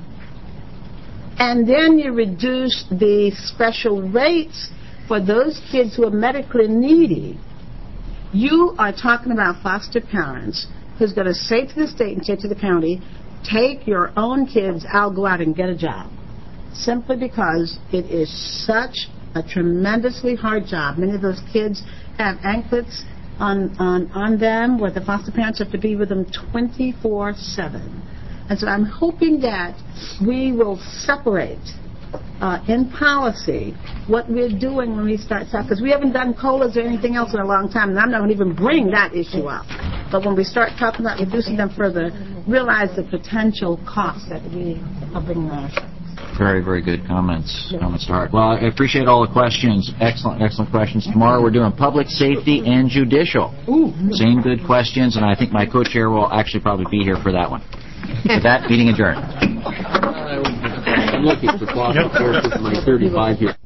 R: and then you reduce the special rates for those kids who are medically needy, you are talking about foster parents who's going to say to the state and say to the county, take your own kids, I'll go out and get a job. Simply because it is such a tremendously hard job. Many of those kids have anklets on, on, on them where the foster parents have to be with them twenty-four seven. And so I'm hoping that we will separate uh, in policy what we're doing when we start talking, because we haven't done COLAs or anything else in a long time, and I'm not going to even bring that issue up. but when we start talking about reducing them further, realize the potential cost that we are bringing on ourselves.
A: Very, very good comments. Comments to heart. Well, I appreciate all the questions. Excellent, excellent questions. Tomorrow we're doing public safety and judicial. Same good questions, and I think my co-chair will actually probably be here for that one. With that, meeting adjourned.
J: I'm looking for foster care for my thirty-five years.